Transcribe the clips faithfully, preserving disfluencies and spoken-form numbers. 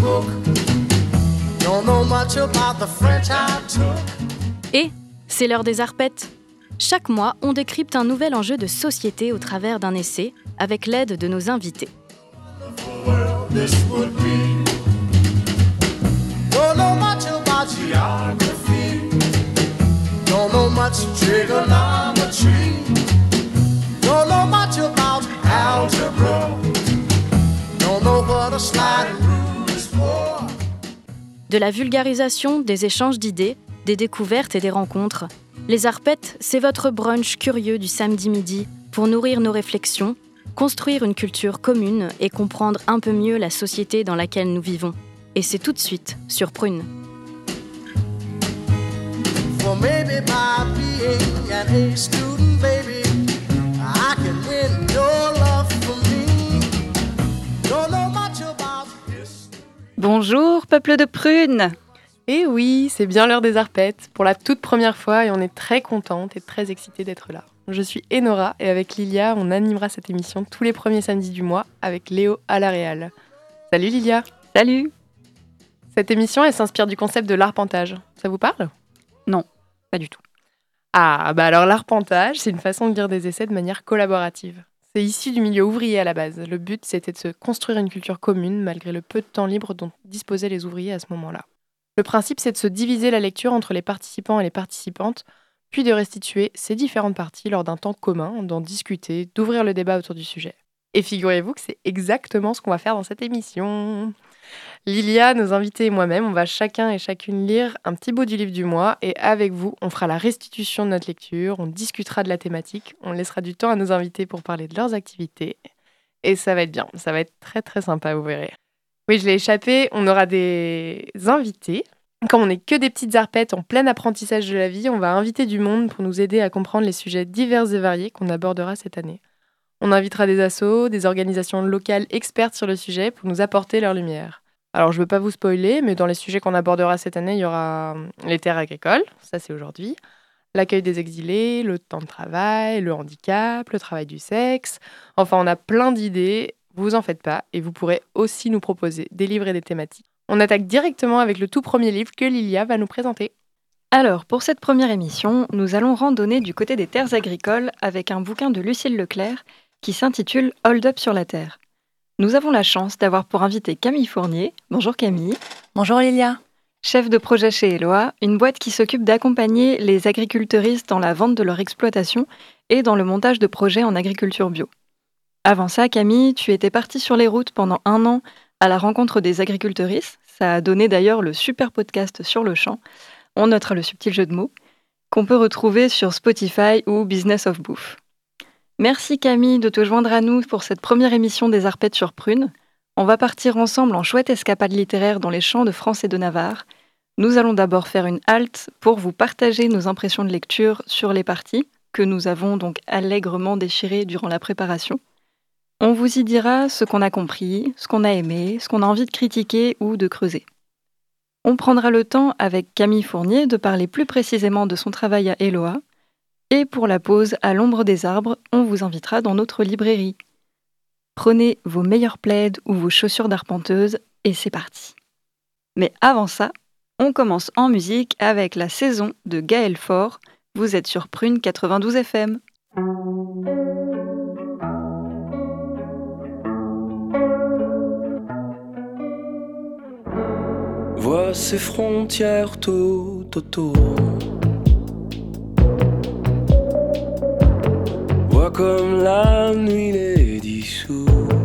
Et c'est l'heure des arpettes. Chaque mois, on décrypte un nouvel enjeu de société au travers d'un essai avec l'aide de nos invités. De la vulgarisation, des échanges d'idées, des découvertes et des rencontres, les arpettes, c'est votre brunch curieux du samedi midi pour nourrir nos réflexions, construire une culture commune et comprendre un peu mieux la société dans laquelle nous vivons. Et c'est tout de suite sur Prune. Bonjour, peuple de Prune! Et oui, c'est bien l'heure des arpettes, pour la toute première fois, et on est très contente et très excitée d'être là. Je suis Enora, et avec Lilia, on animera cette émission tous les premiers samedis du mois, avec Léo à la réal. Salut Lilia! Salut! Cette émission, elle s'inspire du concept de l'arpentage. Ça vous parle? Non, pas du tout. Ah, bah alors l'arpentage, c'est une façon de lire des essais de manière collaborative. C'est issu du milieu ouvrier à la base. Le but, c'était de se construire une culture commune, malgré le peu de temps libre dont disposaient les ouvriers à ce moment-là. Le principe, c'est de se diviser la lecture entre les participants et les participantes, puis de restituer ces différentes parties lors d'un temps commun, d'en discuter, d'ouvrir le débat autour du sujet. Et figurez-vous que c'est exactement ce qu'on va faire dans cette émission. Lilia, nos invités et moi-même, on va chacun et chacune lire un petit bout du livre du mois, et avec vous, on fera la restitution de notre lecture, on discutera de la thématique, on laissera du temps à nos invités pour parler de leurs activités, et ça va être bien, ça va être très très sympa, vous verrez. Oui, je l'ai échappé, on aura des invités. Comme on n'est que des petites arpettes en plein apprentissage de la vie, on va inviter du monde pour nous aider à comprendre les sujets divers et variés qu'on abordera cette année. On invitera des assos, des organisations locales expertes sur le sujet pour nous apporter leur lumière. Alors, je ne veux pas vous spoiler, mais dans les sujets qu'on abordera cette année, il y aura les terres agricoles, ça c'est aujourd'hui, l'accueil des exilés, le temps de travail, le handicap, le travail du sexe. Enfin, on a plein d'idées. Vous en faites pas, et vous pourrez aussi nous proposer des livres et des thématiques. On attaque directement avec le tout premier livre que Lilia va nous présenter. Alors, pour cette première émission, nous allons randonner du côté des terres agricoles avec un bouquin de Lucille Leclerc qui s'intitule « Hold up sur la terre ». Nous avons la chance d'avoir pour invité Camille Fournier. Bonjour Camille. Bonjour Lilia. Chef de projet chez Eloa, une boîte qui s'occupe d'accompagner les agriculteuristes dans la vente de leur exploitation et dans le montage de projets en agriculture bio. Avant ça, Camille, tu étais partie sur les routes pendant un an à la rencontre des agriculteuristes. Ça a donné d'ailleurs le super podcast Sur le champ. On notera le subtil jeu de mots qu'on peut retrouver sur Spotify ou Business of Bouffe. Merci Camille de te joindre à nous pour cette première émission des Arpettes sur Prune. On va partir ensemble en chouette escapade littéraire dans les champs de France et de Navarre. Nous allons d'abord faire une halte pour vous partager nos impressions de lecture sur les parties que nous avons donc allègrement déchirées durant la préparation. On vous y dira ce qu'on a compris, ce qu'on a aimé, ce qu'on a envie de critiquer ou de creuser. On prendra le temps avec Camille Fournier de parler plus précisément de son travail à Eloa. Et pour la pause à l'ombre des arbres, on vous invitera dans notre librairie. Prenez vos meilleurs plaids ou vos chaussures d'arpenteuse et c'est parti. Mais avant ça, on commence en musique avec la saison de Gaël Faure. Vous êtes sur Prune quatre-vingt-douze F M. Vois ces frontières tout autour. Vois comme la nuit les dissout.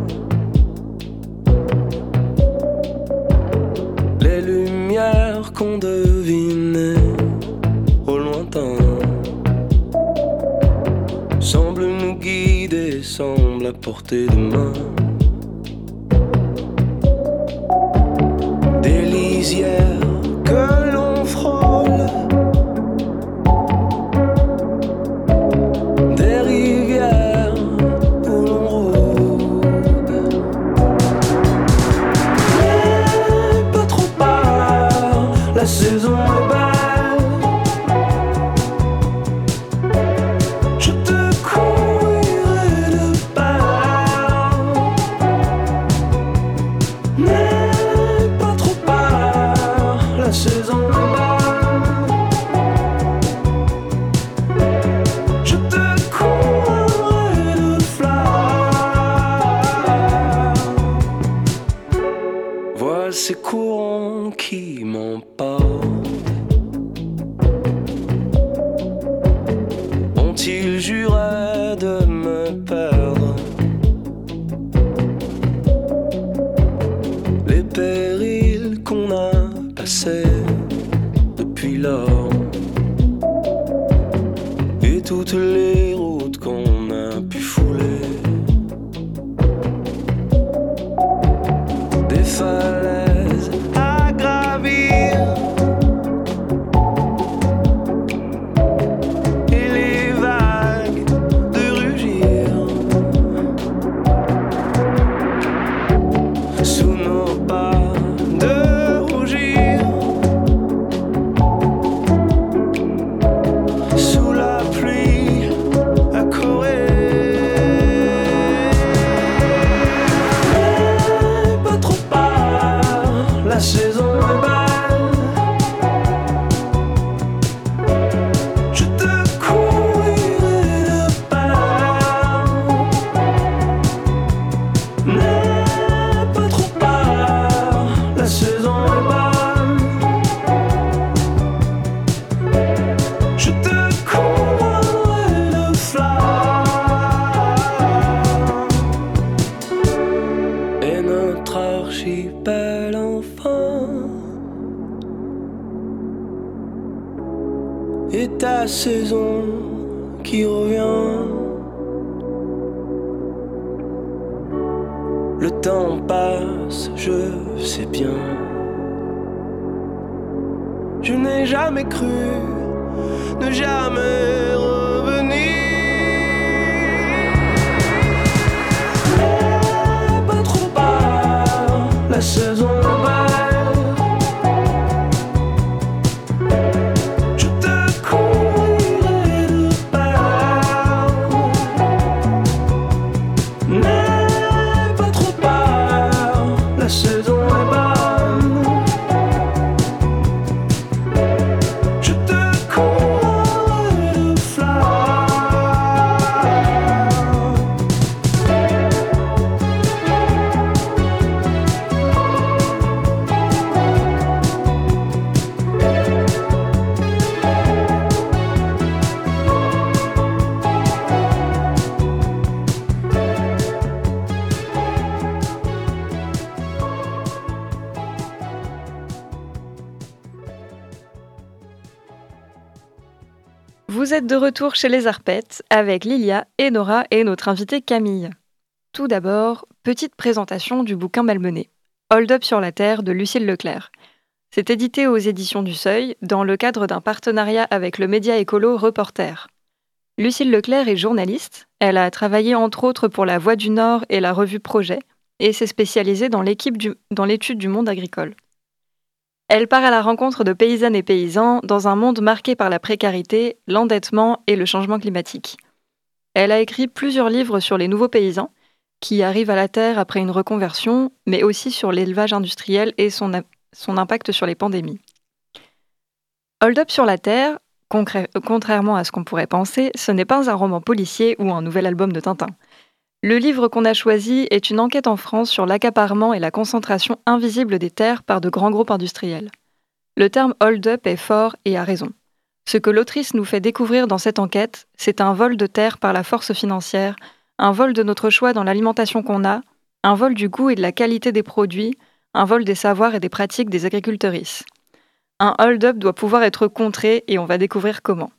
Les lumières qu'on devinait au lointain semblent nous guider, semblent à portée de main. Des lisières que l'on frôle, des rivières où l'on rôde. N'aie pas trop peur, la saison est belle. Je te courirai de peur. N'aie pas trop ces courants qui m'emportent. Ont-ils juré de me perdre? Les périls qu'on a passés depuis lors, et toutes les routes qu'on a pu fouler, des falaises à gravir, et les vagues de rugir sous nos pas, de rougir sous la pluie à courir. N'aie pas trop peur, la saison est belle. Je te courirai de peur. N'aie pas trop peur, la saison est belle. Je te courrai de fleurs. Et notre archipel enfin et ta saison qui revient. Le temps passe, je sais bien. Je n'ai jamais cru ne jamais revenir. N'aie pas trop peur, la saison est belle. Je te courirai de peur. N'aie pas trop peur, la saison est bonne. Je te courrai de fleurs. Vous êtes de retour chez les Arpettes avec Lilia et Nora et notre invitée Camille. Tout d'abord, petite présentation du bouquin malmené, Hold Up sur la Terre de Lucille Leclerc. C'est édité aux éditions du Seuil dans le cadre d'un partenariat avec le média écolo Reporter. Lucille Leclerc est journaliste, elle a travaillé entre autres pour La Voix du Nord et la revue Projet et s'est spécialisée dans, l'équipe du, dans l'étude du monde agricole. Elle part à la rencontre de paysannes et paysans dans un monde marqué par la précarité, l'endettement et le changement climatique. Elle a écrit plusieurs livres sur les nouveaux paysans, qui arrivent à la terre après une reconversion, mais aussi sur l'élevage industriel et son, a- son impact sur les pandémies. Hold Up sur la Terre, concré- contrairement à ce qu'on pourrait penser, ce n'est pas un roman policier ou un nouvel album de Tintin. Le livre qu'on a choisi est une enquête en France sur l'accaparement et la concentration invisible des terres par de grands groupes industriels. Le terme hold up est fort et a raison. Ce que l'autrice nous fait découvrir dans cette enquête, c'est un vol de terre par la force financière, un vol de notre choix dans l'alimentation qu'on a, un vol du goût et de la qualité des produits, un vol des savoirs et des pratiques des agricultrices. Un hold up doit pouvoir être contré et on va découvrir comment.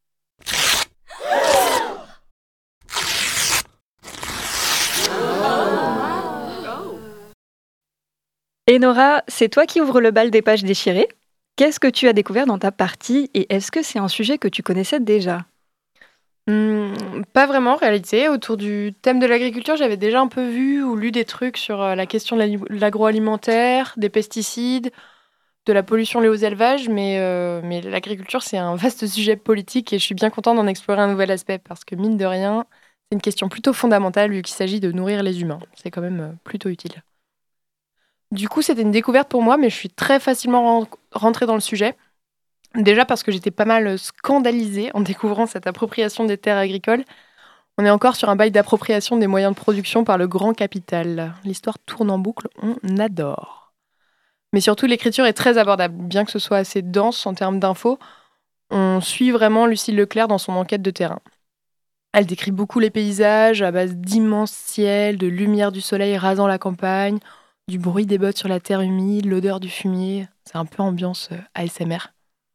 Et Nora, c'est toi qui ouvres le bal des pages déchirées. Qu'est-ce que tu as découvert dans ta partie et est-ce que c'est un sujet que tu connaissais déjà ? Hmm, pas vraiment en réalité. Autour du thème de l'agriculture, j'avais déjà un peu vu ou lu des trucs sur euh, la question de l'ali- l'agroalimentaire, des pesticides, de la pollution liée aux élevages, mais, euh, mais l'agriculture, c'est un vaste sujet politique et je suis bien contente d'en explorer un nouvel aspect parce que mine de rien, c'est une question plutôt fondamentale vu qu'il s'agit de nourrir les humains. C'est quand même euh, plutôt utile. Du coup, c'était une découverte pour moi, mais je suis très facilement ren- rentrée dans le sujet. Déjà parce que j'étais pas mal scandalisée en découvrant cette appropriation des terres agricoles. On est encore sur un bail d'appropriation des moyens de production par le grand capital. L'histoire tourne en boucle, on adore. Mais surtout, l'écriture est très abordable. Bien que ce soit assez dense en termes d'infos, on suit vraiment Lucille Leclerc dans son enquête de terrain. Elle décrit beaucoup les paysages à base d'immenses ciels, de lumière du soleil rasant la campagne, du bruit des bottes sur la terre humide, l'odeur du fumier. C'est un peu ambiance A S M R.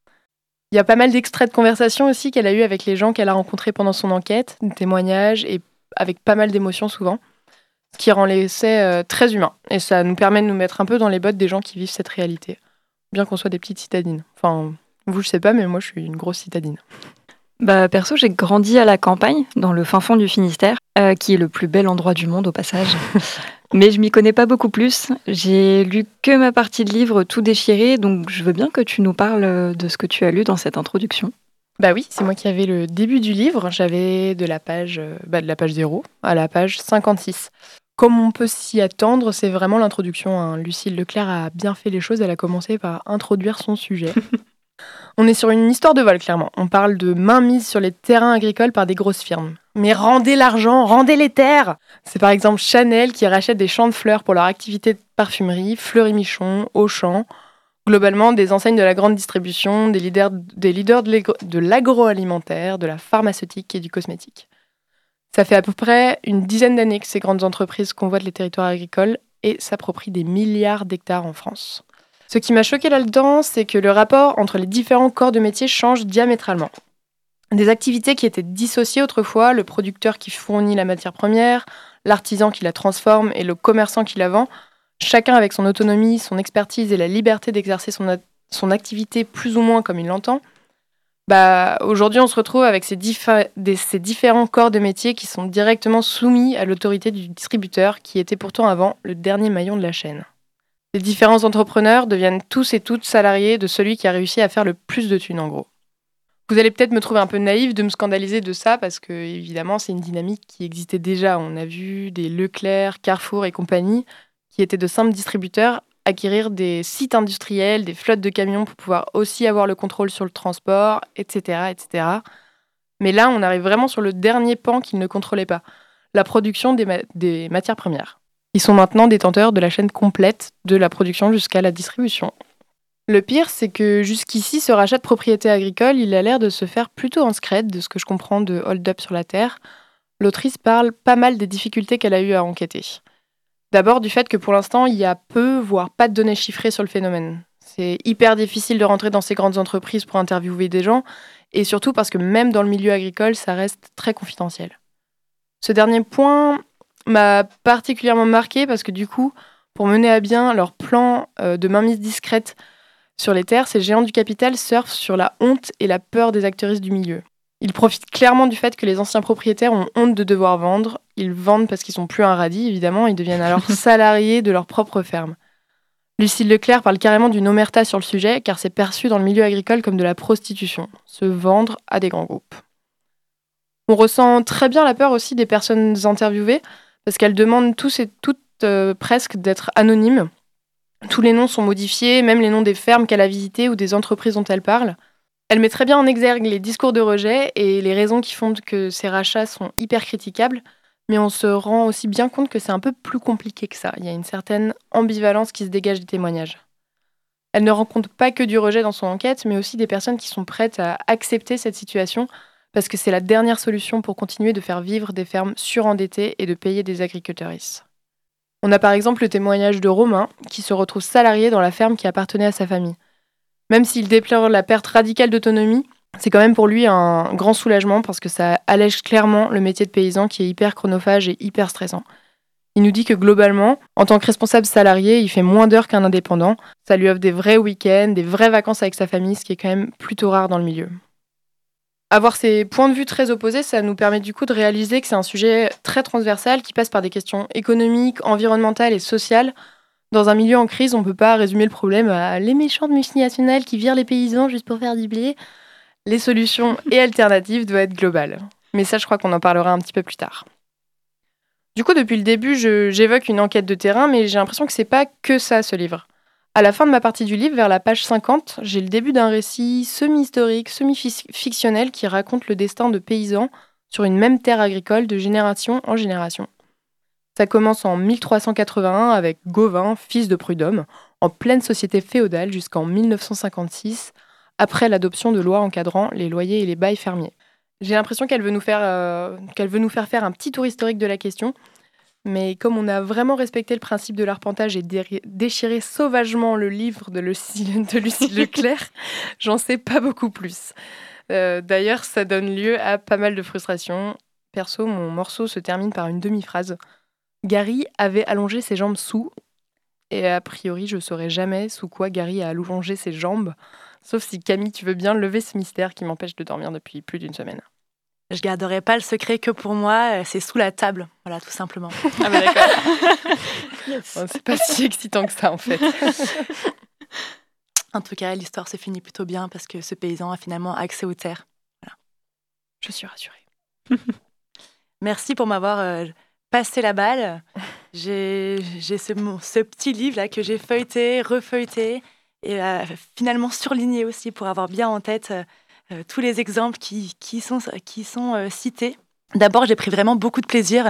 Il y a pas mal d'extraits de conversations aussi qu'elle a eu avec les gens qu'elle a rencontrés pendant son enquête, des témoignages et avec pas mal d'émotions souvent, ce qui rend l'essai euh, très humain. Et ça nous permet de nous mettre un peu dans les bottes des gens qui vivent cette réalité, bien qu'on soit des petites citadines. Enfin, vous, je sais pas, mais moi, je suis une grosse citadine. Bah, perso, j'ai grandi à la campagne, dans le fin fond du Finistère, euh, qui est le plus bel endroit du monde au passage. Mais je m'y connais pas beaucoup plus. J'ai lu que ma partie de livre tout déchiré, donc je veux bien que tu nous parles de ce que tu as lu dans cette introduction. Bah oui, c'est moi qui avais le début du livre. J'avais de la page, bah de la page zéro à la page cinquante-six. Comme on peut s'y attendre, c'est vraiment l'introduction, hein. Lucille Leclerc a bien fait les choses. Elle a commencé par introduire son sujet. On est sur une histoire de vol, clairement. On parle de mainmise sur les terrains agricoles par des grosses firmes. Mais rendez l'argent, rendez les terres! C'est par exemple Chanel qui rachète des champs de fleurs pour leur activité de parfumerie, Fleury-Michon, Auchan, globalement des enseignes de la grande distribution, des leaders, des leaders de, de l'agroalimentaire, de la pharmaceutique et du cosmétique. Ça fait à peu près une dizaine d'années que ces grandes entreprises convoitent les territoires agricoles et s'approprient des milliards d'hectares en France. Ce qui m'a choqué là-dedans, c'est que le rapport entre les différents corps de métier change diamétralement. Des activités qui étaient dissociées autrefois, le producteur qui fournit la matière première, l'artisan qui la transforme et le commerçant qui la vend, chacun avec son autonomie, son expertise et la liberté d'exercer son, a- son activité plus ou moins comme il l'entend, bah, aujourd'hui on se retrouve avec ces, diffé- des, ces différents corps de métier qui sont directement soumis à l'autorité du distributeur qui était pourtant avant le dernier maillon de la chaîne. Les différents entrepreneurs deviennent tous et toutes salariés de celui qui a réussi à faire le plus de thunes en gros. Vous allez peut-être me trouver un peu naïve de me scandaliser de ça parce que, évidemment, c'est une dynamique qui existait déjà. On a vu des Leclerc, Carrefour et compagnie, qui étaient de simples distributeurs, acquérir des sites industriels, des flottes de camions pour pouvoir aussi avoir le contrôle sur le transport, et cetera, et cetera. Mais là, on arrive vraiment sur le dernier pan qu'ils ne contrôlaient pas, la production des, ma- des matières premières. Ils sont maintenant détenteurs de la chaîne complète, de la production jusqu'à la distribution. Le pire, c'est que jusqu'ici, ce rachat de propriété agricole, il a l'air de se faire plutôt en scred, de ce que je comprends de Hold Up sur la Terre. L'autrice parle pas mal des difficultés qu'elle a eues à enquêter. D'abord du fait que pour l'instant, il y a peu, voire pas de données chiffrées sur le phénomène. C'est hyper difficile de rentrer dans ces grandes entreprises pour interviewer des gens, et surtout parce que même dans le milieu agricole, ça reste très confidentiel. Ce dernier point m'a particulièrement marquée parce que du coup, pour mener à bien leur plan euh, de mainmise discrète sur les terres, ces géants du capital surfent sur la honte et la peur des acteuristes du milieu. Ils profitent clairement du fait que les anciens propriétaires ont honte de devoir vendre. Ils vendent parce qu'ils sont plus un radis, évidemment. Ils deviennent alors salariés de leur propre ferme. Lucille Leclerc parle carrément d'une omerta sur le sujet, car c'est perçu dans le milieu agricole comme de la prostitution, se vendre à des grands groupes. On ressent très bien la peur aussi des personnes interviewées, parce qu'elles demandent tous et toutes euh, presque d'être anonymes. Tous les noms sont modifiés, même les noms des fermes qu'elle a visitées ou des entreprises dont elle parle. Elle met très bien en exergue les discours de rejet et les raisons qui font que ces rachats sont hyper critiquables, mais on se rend aussi bien compte que c'est un peu plus compliqué que ça. Il y a une certaine ambivalence qui se dégage des témoignages. Elle ne rencontre pas que du rejet dans son enquête, mais aussi des personnes qui sont prêtes à accepter cette situation parce que c'est la dernière solution pour continuer de faire vivre des fermes surendettées et de payer des agricultrices. On a par exemple le témoignage de Romain, qui se retrouve salarié dans la ferme qui appartenait à sa famille. Même s'il déplore la perte radicale d'autonomie, c'est quand même pour lui un grand soulagement parce que ça allège clairement le métier de paysan qui est hyper chronophage et hyper stressant. Il nous dit que globalement, en tant que responsable salarié, il fait moins d'heures qu'un indépendant. Ça lui offre des vrais week-ends, des vraies vacances avec sa famille, ce qui est quand même plutôt rare dans le milieu. Avoir ces points de vue très opposés, ça nous permet du coup de réaliser que c'est un sujet très transversal qui passe par des questions économiques, environnementales et sociales. Dans un milieu en crise, on ne peut pas résumer le problème à les méchantes multinationales qui virent les paysans juste pour faire du blé. Les solutions et alternatives doivent être globales. Mais ça, je crois qu'on en parlera un petit peu plus tard. Du coup, depuis le début, je, j'évoque une enquête de terrain, mais j'ai l'impression que c'est pas que ça, ce livre. À la fin de ma partie du livre, vers la page cinquante, j'ai le début d'un récit semi-historique, semi-fictionnel qui raconte le destin de paysans sur une même terre agricole de génération en génération. Ça commence en mille trois cent quatre-vingt-un avec Gauvin, fils de Prud'homme. en pleine société féodale jusqu'en dix-neuf cent cinquante-six, après l'adoption de lois encadrant les loyers et les bails fermiers. J'ai l'impression qu'elle veut nous faire, euh, qu'elle veut nous faire faire un petit tour historique de la question, mais comme on a vraiment respecté le principe de l'arpentage et dé- déchiré sauvagement le livre de Lucille, de Lucille Leclerc, j'en sais pas beaucoup plus. Euh, d'ailleurs, ça donne lieu à pas mal de frustrations. Perso, mon morceau se termine par une demi-phrase. Gary avait allongé ses jambes sous, et a priori, je saurais jamais sous quoi Gary a allongé ses jambes, sauf si Camille, tu veux bien lever ce mystère qui m'empêche de dormir depuis plus d'une semaine. Je garderai pas le secret que pour moi, c'est sous la table, voilà, tout simplement. Ah bah d'accord. Yes. Bon, c'est pas si excitant que ça en fait. En tout cas, l'histoire se finit plutôt bien parce que ce paysan a finalement accès aux terres. Voilà. Je suis rassurée. Merci pour m'avoir euh, passé la balle. J'ai, j'ai ce, mon, ce petit livre-là que j'ai feuilleté, refeuilleté et euh, finalement surligné aussi pour avoir bien en tête euh, euh, tous les exemples qui, qui sont, qui sont euh, cités. D'abord, j'ai pris vraiment beaucoup de plaisir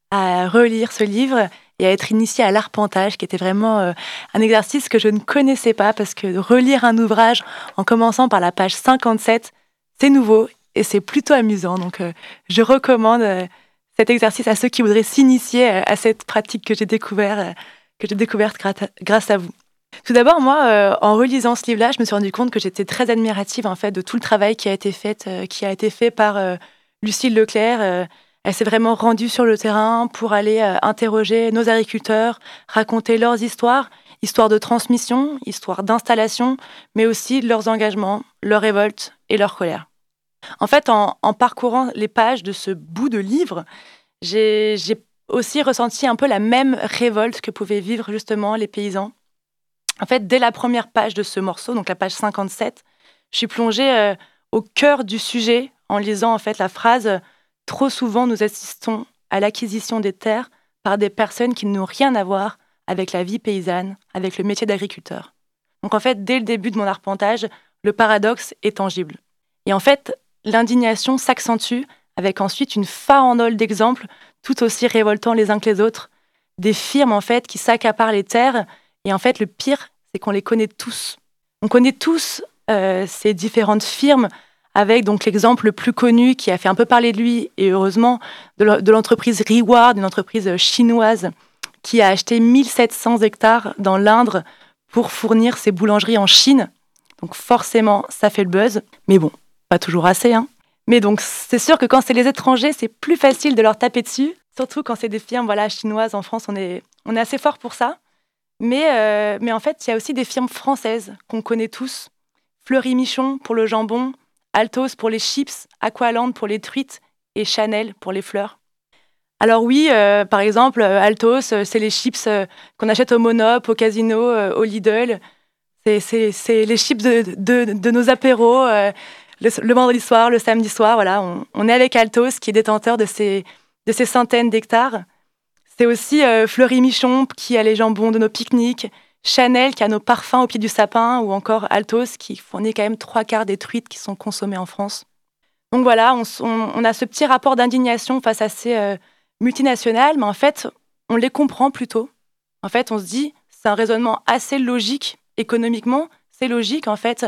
à relire ce livre et à être initiée à l'arpentage, qui était vraiment euh, un exercice que je ne connaissais pas, parce que relire un ouvrage en commençant par la page cinquante-sept, c'est nouveau et c'est plutôt amusant. Donc, euh, je recommande euh, cet exercice à ceux qui voudraient s'initier euh, à cette pratique que j'ai, découvert, euh, que j'ai découverte grâce à, grâce à vous. Tout d'abord, moi, euh, en relisant ce livre-là, je me suis rendu compte que j'étais très admirative en fait, de tout le travail qui a été fait, euh, qui a été fait par euh, Lucille Leclerc. Euh, Elle s'est vraiment rendue sur le terrain pour aller euh, interroger nos agriculteurs, raconter leurs histoires, histoires de transmission, histoires d'installation, mais aussi leurs engagements, leurs révoltes et leurs colères. En fait, en, en parcourant les pages de ce bout de livre, j'ai, j'ai aussi ressenti un peu la même révolte que pouvaient vivre justement les paysans. En fait, dès la première page de ce morceau, donc la page cinquante-sept, je suis plongée euh, au cœur du sujet en lisant en fait la phrase « Trop souvent, nous assistons à l'acquisition des terres par des personnes qui n'ont rien à voir avec la vie paysanne, avec le métier d'agriculteur. » Donc en fait, dès le début de mon arpentage, le paradoxe est tangible. Et en fait, l'indignation s'accentue avec ensuite une farandole d'exemples tout aussi révoltants les uns que les autres. Des firmes en fait qui s'accaparent les terres. Et en fait, le pire, c'est qu'on les connaît tous. On connaît tous euh, ces différentes firmes, avec donc l'exemple le plus connu qui a fait un peu parler de lui, et heureusement, de l'entreprise Reward, une entreprise chinoise qui a acheté mille sept cents hectares dans l'Indre pour fournir ses boulangeries en Chine. Donc forcément, ça fait le buzz. Mais bon, pas toujours assez. Hein. Mais donc, c'est sûr que quand c'est les étrangers, c'est plus facile de leur taper dessus. Surtout quand c'est des firmes voilà, chinoises. En France, on est, on est assez fort pour ça. Mais, euh, mais en fait, il y a aussi des firmes françaises qu'on connaît tous. Fleury-Michon pour le jambon, Altos pour les chips, Aqualand pour les truites et Chanel pour les fleurs. Alors oui, euh, par exemple, Altos, euh, c'est les chips euh, qu'on achète au Monop, au Casino, euh, au Lidl. C'est, c'est, c'est les chips de, de, de nos apéros, euh, le, le vendredi soir, le samedi soir. Voilà, on, on est avec Altos, qui est détenteur de ces, de ces centaines d'hectares. C'est aussi euh, Fleury-Michon qui a les jambons de nos pique-niques, Chanel qui a nos parfums au pied du sapin, ou encore Altos qui fournit quand même trois quarts des truites qui sont consommées en France. Donc voilà, on, on, on a ce petit rapport d'indignation face à ces euh, multinationales, mais en fait, on les comprend plutôt. En fait, on se dit, c'est un raisonnement assez logique, économiquement, c'est logique en fait.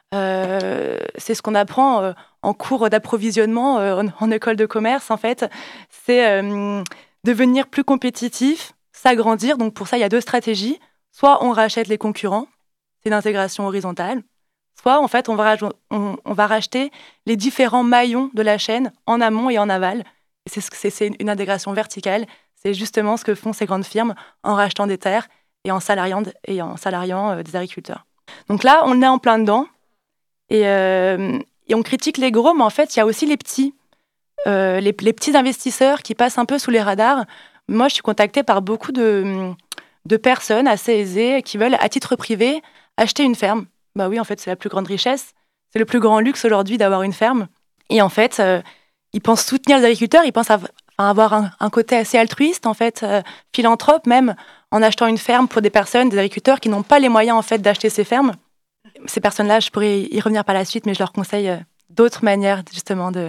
Euh, c'est ce qu'on apprend euh, en cours d'approvisionnement euh, en, en école de commerce, en fait. C'est euh, devenir plus compétitif, s'agrandir. Donc pour ça, il y a deux stratégies. Soit on rachète les concurrents, c'est l'intégration horizontale. Soit en fait, on va, raj- on, on va racheter les différents maillons de la chaîne en amont et en aval. Et c'est, c'est, c'est une intégration verticale. C'est justement ce que font ces grandes firmes en rachetant des terres et en salariant, et en salariant euh, des agriculteurs. Donc là, on est en plein dedans. Et, euh, et on critique les gros, mais en fait, il y a aussi les petits. Euh, les, les petits investisseurs qui passent un peu sous les radars. Moi, je suis contactée par beaucoup de, de personnes assez aisées qui veulent, à titre privé, acheter une ferme. Bah oui, en fait, c'est la plus grande richesse. C'est le plus grand luxe aujourd'hui d'avoir une ferme. Et en fait, euh, ils pensent soutenir les agriculteurs, ils pensent avoir, enfin, avoir un, un côté assez altruiste, en fait, euh, philanthrope même, en achetant une ferme pour des personnes, des agriculteurs qui n'ont pas les moyens, en fait, d'acheter ces fermes. Ces personnes-là, je pourrais y revenir par la suite, mais je leur conseille euh, d'autres manières, justement, de,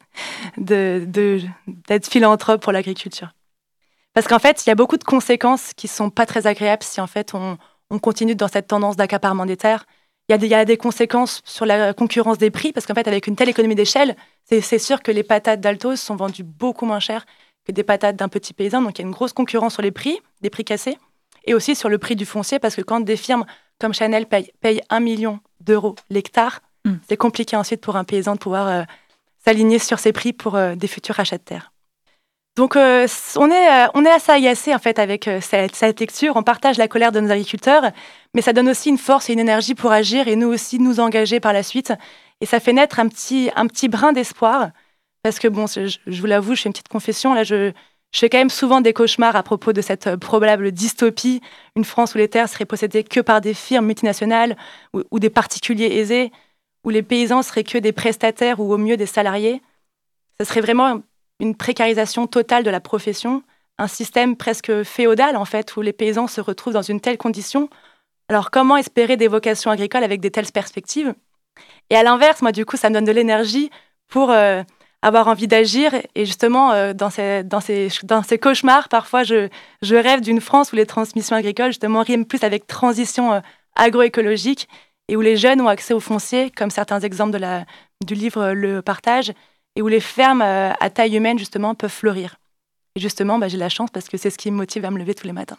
de, de, d'être philanthrope pour l'agriculture. Parce qu'en fait, il y a beaucoup de conséquences qui ne sont pas très agréables si, en fait, on, on continue dans cette tendance d'accaparement des terres. Il y a des, il y a des conséquences sur la concurrence des prix, parce qu'en fait, avec une telle économie d'échelle, c'est, c'est sûr que les patates d'Altos sont vendues beaucoup moins cher que des patates d'un petit paysan. Donc, il y a une grosse concurrence sur les prix, des prix cassés, et aussi sur le prix du foncier, parce que quand des firmes comme Chanel payent, payent un million d'euros l'hectare, mmh. c'est compliqué ensuite pour un paysan de pouvoir euh, s'aligner sur ces prix pour euh, des futurs achats de terre. Donc, euh, on, est, euh, on est assez agacés, en fait, avec euh, cette, cette lecture. On partage la colère de nos agriculteurs, mais ça donne aussi une force et une énergie pour agir et nous aussi nous engager par la suite. Et ça fait naître un petit, un petit brin d'espoir, parce que, bon, je, je vous l'avoue, je fais une petite confession, là, je, je fais quand même souvent des cauchemars à propos de cette probable dystopie, une France où les terres seraient possédées que par des firmes multinationales ou, ou des particuliers aisés, où les paysans seraient que des prestataires ou au mieux des salariés. Ça serait vraiment une précarisation totale de la profession, un système presque féodal, en fait, où les paysans se retrouvent dans une telle condition. Alors, comment espérer des vocations agricoles avec des telles perspectives ? Et à l'inverse, moi, du coup, ça me donne de l'énergie pour euh, avoir envie d'agir. Et justement, euh, dans, ces, dans, ces, dans ces cauchemars, parfois, je, je rêve d'une France où les transmissions agricoles, justement, riment plus avec transition euh, agroécologique et où les jeunes ont accès au foncier, comme certains exemples de la, du livre le partagent, et où les fermes euh, à taille humaine, justement, peuvent fleurir. Et justement, bah, j'ai la chance parce que c'est ce qui me motive à me lever tous les matins.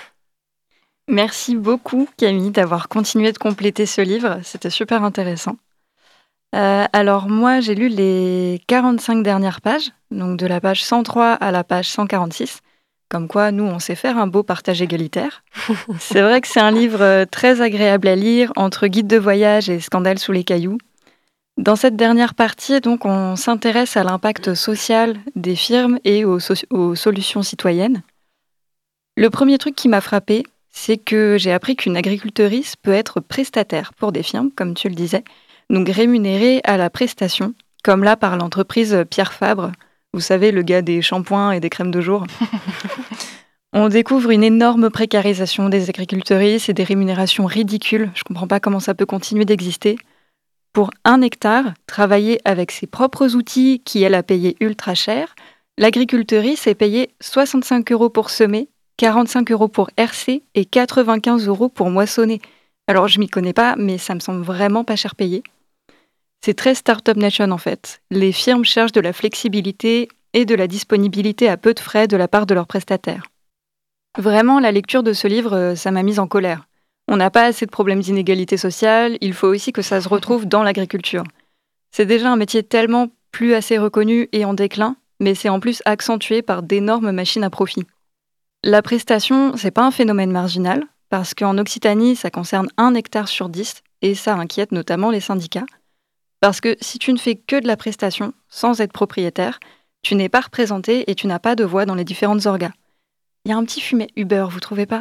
Merci beaucoup, Camille, d'avoir continué de compléter ce livre. C'était super intéressant. Euh, alors, moi, j'ai lu les quarante-cinq dernières pages, donc de la page cent trois à la page cent quarante-six. Comme quoi, nous, on sait faire un beau partage égalitaire. C'est vrai que c'est un livre très agréable à lire, entre guide de voyage et scandale sous les cailloux. Dans cette dernière partie, donc, on s'intéresse à l'impact social des firmes et aux, so- aux solutions citoyennes. Le premier truc qui m'a frappée, c'est que j'ai appris qu'une agricultrice peut être prestataire pour des firmes, comme tu le disais, donc rémunérée à la prestation, comme là par l'entreprise Pierre Fabre, vous savez, le gars des shampoings et des crèmes de jour. On découvre une énorme précarisation des agricultrices et des rémunérations ridicules. Je ne comprends pas comment ça peut continuer d'exister. Pour un hectare, travailler avec ses propres outils, qui elle a payé ultra cher, l'agricultrice est payée soixante-cinq euros pour semer, quarante-cinq euros pour herser et quatre-vingt-quinze euros pour moissonner. Alors, je m'y connais pas, mais ça me semble vraiment pas cher payé. C'est très Startup Nation en fait. Les firmes cherchent de la flexibilité et de la disponibilité à peu de frais de la part de leurs prestataires. Vraiment, la lecture de ce livre, ça m'a mise en colère. On n'a pas assez de problèmes d'inégalité sociale, il faut aussi que ça se retrouve dans l'agriculture. C'est déjà un métier tellement plus assez reconnu et en déclin, mais c'est en plus accentué par d'énormes machines à profit. La prestation, c'est pas un phénomène marginal, parce qu'en Occitanie, ça concerne un hectare sur dix, et ça inquiète notamment les syndicats. Parce que si tu ne fais que de la prestation, sans être propriétaire, tu n'es pas représenté et tu n'as pas de voix dans les différentes orgas. Il y a un petit fumet Uber, vous trouvez pas ?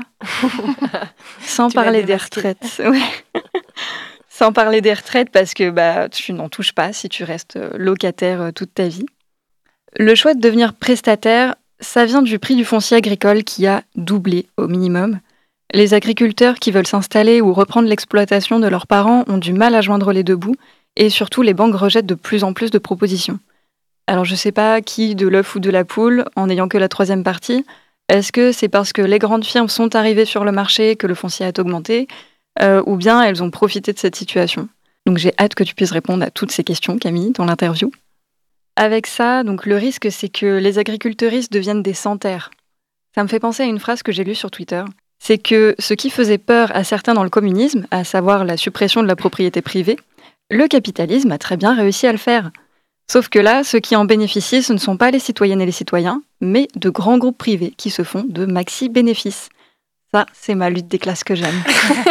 Sans parler des retraites. Ouais. Sans parler des retraites, parce que bah, tu n'en touches pas si tu restes locataire toute ta vie. Le choix de devenir prestataire, ça vient du prix du foncier agricole qui a doublé au minimum. Les agriculteurs qui veulent s'installer ou reprendre l'exploitation de leurs parents ont du mal à joindre les deux bouts, et surtout les banques rejettent de plus en plus de propositions. Alors je sais pas qui de l'œuf ou de la poule, en n'ayant que la troisième partie. Est-ce que c'est parce que les grandes firmes sont arrivées sur le marché que le foncier a augmenté, euh, ou bien elles ont profité de cette situation ? Donc j'ai hâte que tu puisses répondre à toutes ces questions, Camille, dans l'interview. Avec ça, donc le risque, c'est que les agricultrices deviennent des sans-terre. Ça me fait penser à une phrase que j'ai lue sur Twitter. C'est que ce qui faisait peur à certains dans le communisme, à savoir la suppression de la propriété privée, le capitalisme a très bien réussi à le faire. Sauf que là, ceux qui en bénéficient, ce ne sont pas les citoyennes et les citoyens, mais de grands groupes privés qui se font de maxi-bénéfices. Ça, c'est ma lutte des classes que j'aime.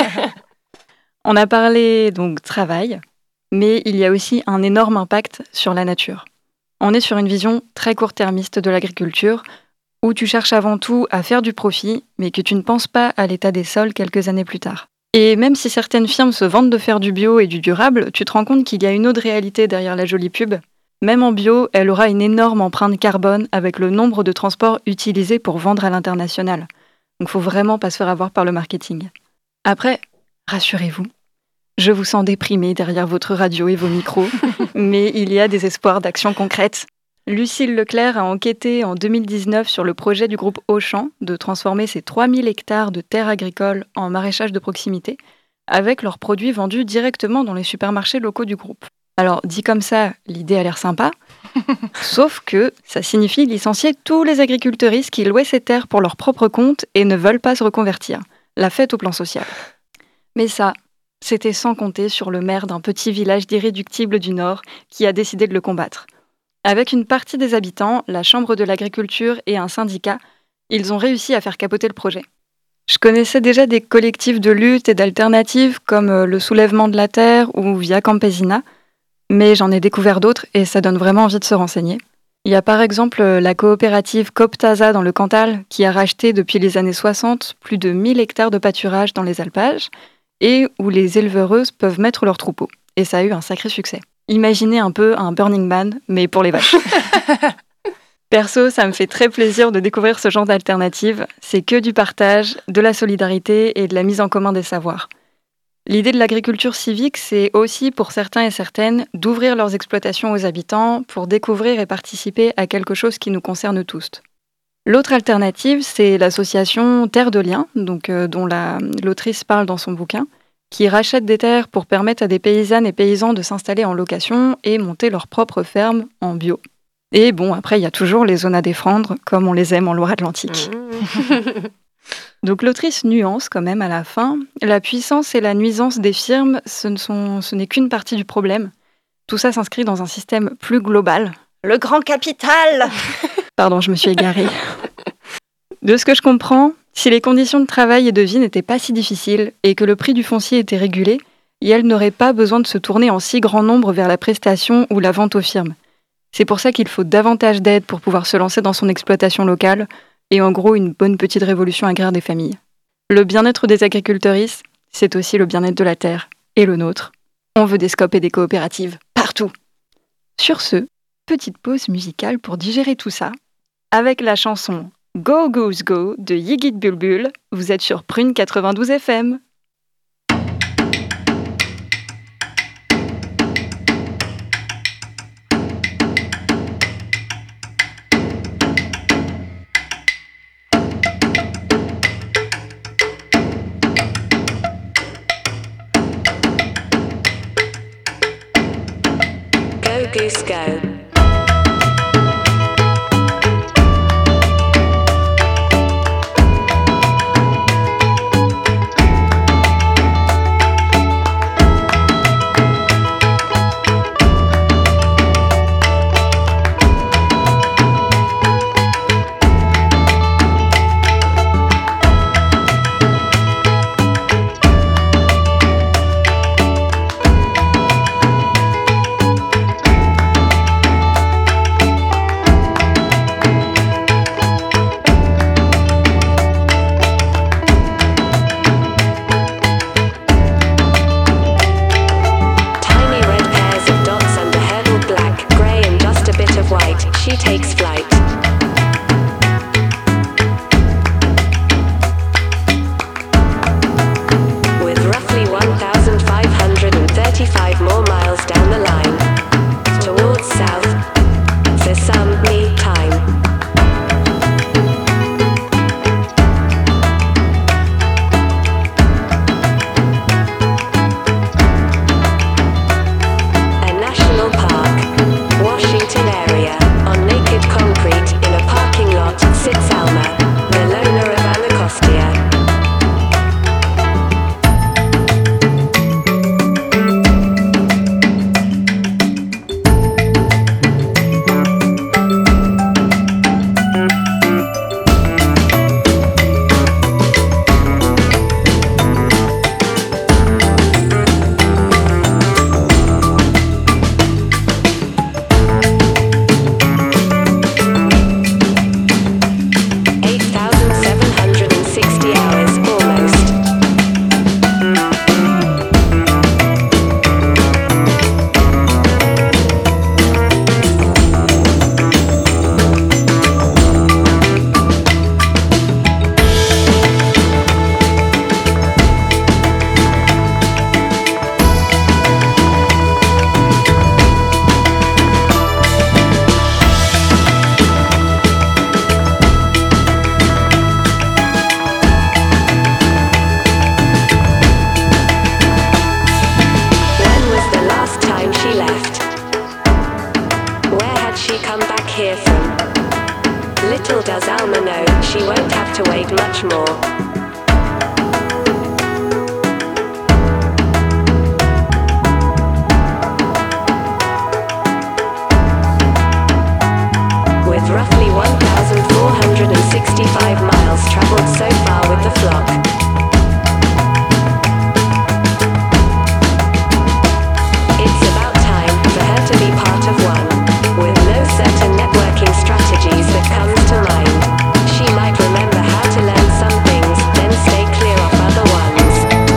On a parlé donc travail, mais il y a aussi un énorme impact sur la nature. On est sur une vision très court-termiste de l'agriculture, où tu cherches avant tout à faire du profit, mais que tu ne penses pas à l'état des sols quelques années plus tard. Et même si certaines firmes se vantent de faire du bio et du durable, tu te rends compte qu'il y a une autre réalité derrière la jolie pub. Même en bio, elle aura une énorme empreinte carbone avec le nombre de transports utilisés pour vendre à l'international. Donc faut vraiment pas se faire avoir par le marketing. Après, rassurez-vous, je vous sens déprimé derrière votre radio et vos micros, mais il y a des espoirs d'action concrète. Lucille Leclerc a enquêté en deux mille dix-neuf sur le projet du groupe Auchan de transformer ses trois mille hectares de terres agricoles en maraîchage de proximité, avec leurs produits vendus directement dans les supermarchés locaux du groupe. Alors, dit comme ça, l'idée a l'air sympa, sauf que ça signifie licencier tous les agriculteuristes qui louaient ces terres pour leur propre compte et ne veulent pas se reconvertir. La fête au plan social. Mais ça, c'était sans compter sur le maire d'un petit village d'irréductibles du Nord qui a décidé de le combattre. Avec une partie des habitants, la Chambre de l'agriculture et un syndicat, ils ont réussi à faire capoter le projet. Je connaissais déjà des collectifs de lutte et d'alternatives comme le Soulèvement de la Terre ou Via Campesina, mais j'en ai découvert d'autres et ça donne vraiment envie de se renseigner. Il y a par exemple la coopérative Coptasa dans le Cantal qui a racheté depuis les années soixante plus de mille hectares de pâturage dans les alpages et où les éleveuses peuvent mettre leurs troupeaux. Et ça a eu un sacré succès. Imaginez un peu un Burning Man, mais pour les vaches. Perso, ça me fait très plaisir de découvrir ce genre d'alternative. C'est que du partage, de la solidarité et de la mise en commun des savoirs. L'idée de l'agriculture civique, c'est aussi pour certains et certaines d'ouvrir leurs exploitations aux habitants pour découvrir et participer à quelque chose qui nous concerne tous. L'autre alternative, c'est l'association Terre de Liens, donc, euh, dont la, l'autrice parle dans son bouquin, qui rachète des terres pour permettre à des paysannes et paysans de s'installer en location et monter leur propre ferme en bio. Et bon, après, il y a toujours les zones à défendre, comme on les aime en Loire-Atlantique. Mmh. Donc l'autrice nuance quand même à la fin. La puissance et la nuisance des firmes, ce, ne sont, ce n'est qu'une partie du problème. Tout ça s'inscrit dans un système plus global. Le grand capital. Pardon, je me suis égarée. De ce que je comprends, si les conditions de travail et de vie n'étaient pas si difficiles et que le prix du foncier était régulé, Yale n'aurait pas besoin de se tourner en si grand nombre vers la prestation ou la vente aux firmes. C'est pour ça qu'il faut davantage d'aide pour pouvoir se lancer dans son exploitation locale et en gros une bonne petite révolution agraire des familles. Le bien-être des agriculteuristes, c'est aussi le bien-être de la terre et le nôtre. On veut des scopes et des coopératives partout. Sur ce, petite pause musicale pour digérer tout ça avec la chanson Go Goose Go de Yigit Bulbul. Vous êtes sur Prune quatre-vingt-douze F M. Goose Go. Little does Alma know, she won't have to wait much more. With roughly one thousand four hundred sixty-five miles traveled so far with the flock. It's about time for her to be part of one, with no certain networking strategies that comes to mind. She might remember how to learn some things, then stay clear of other ones.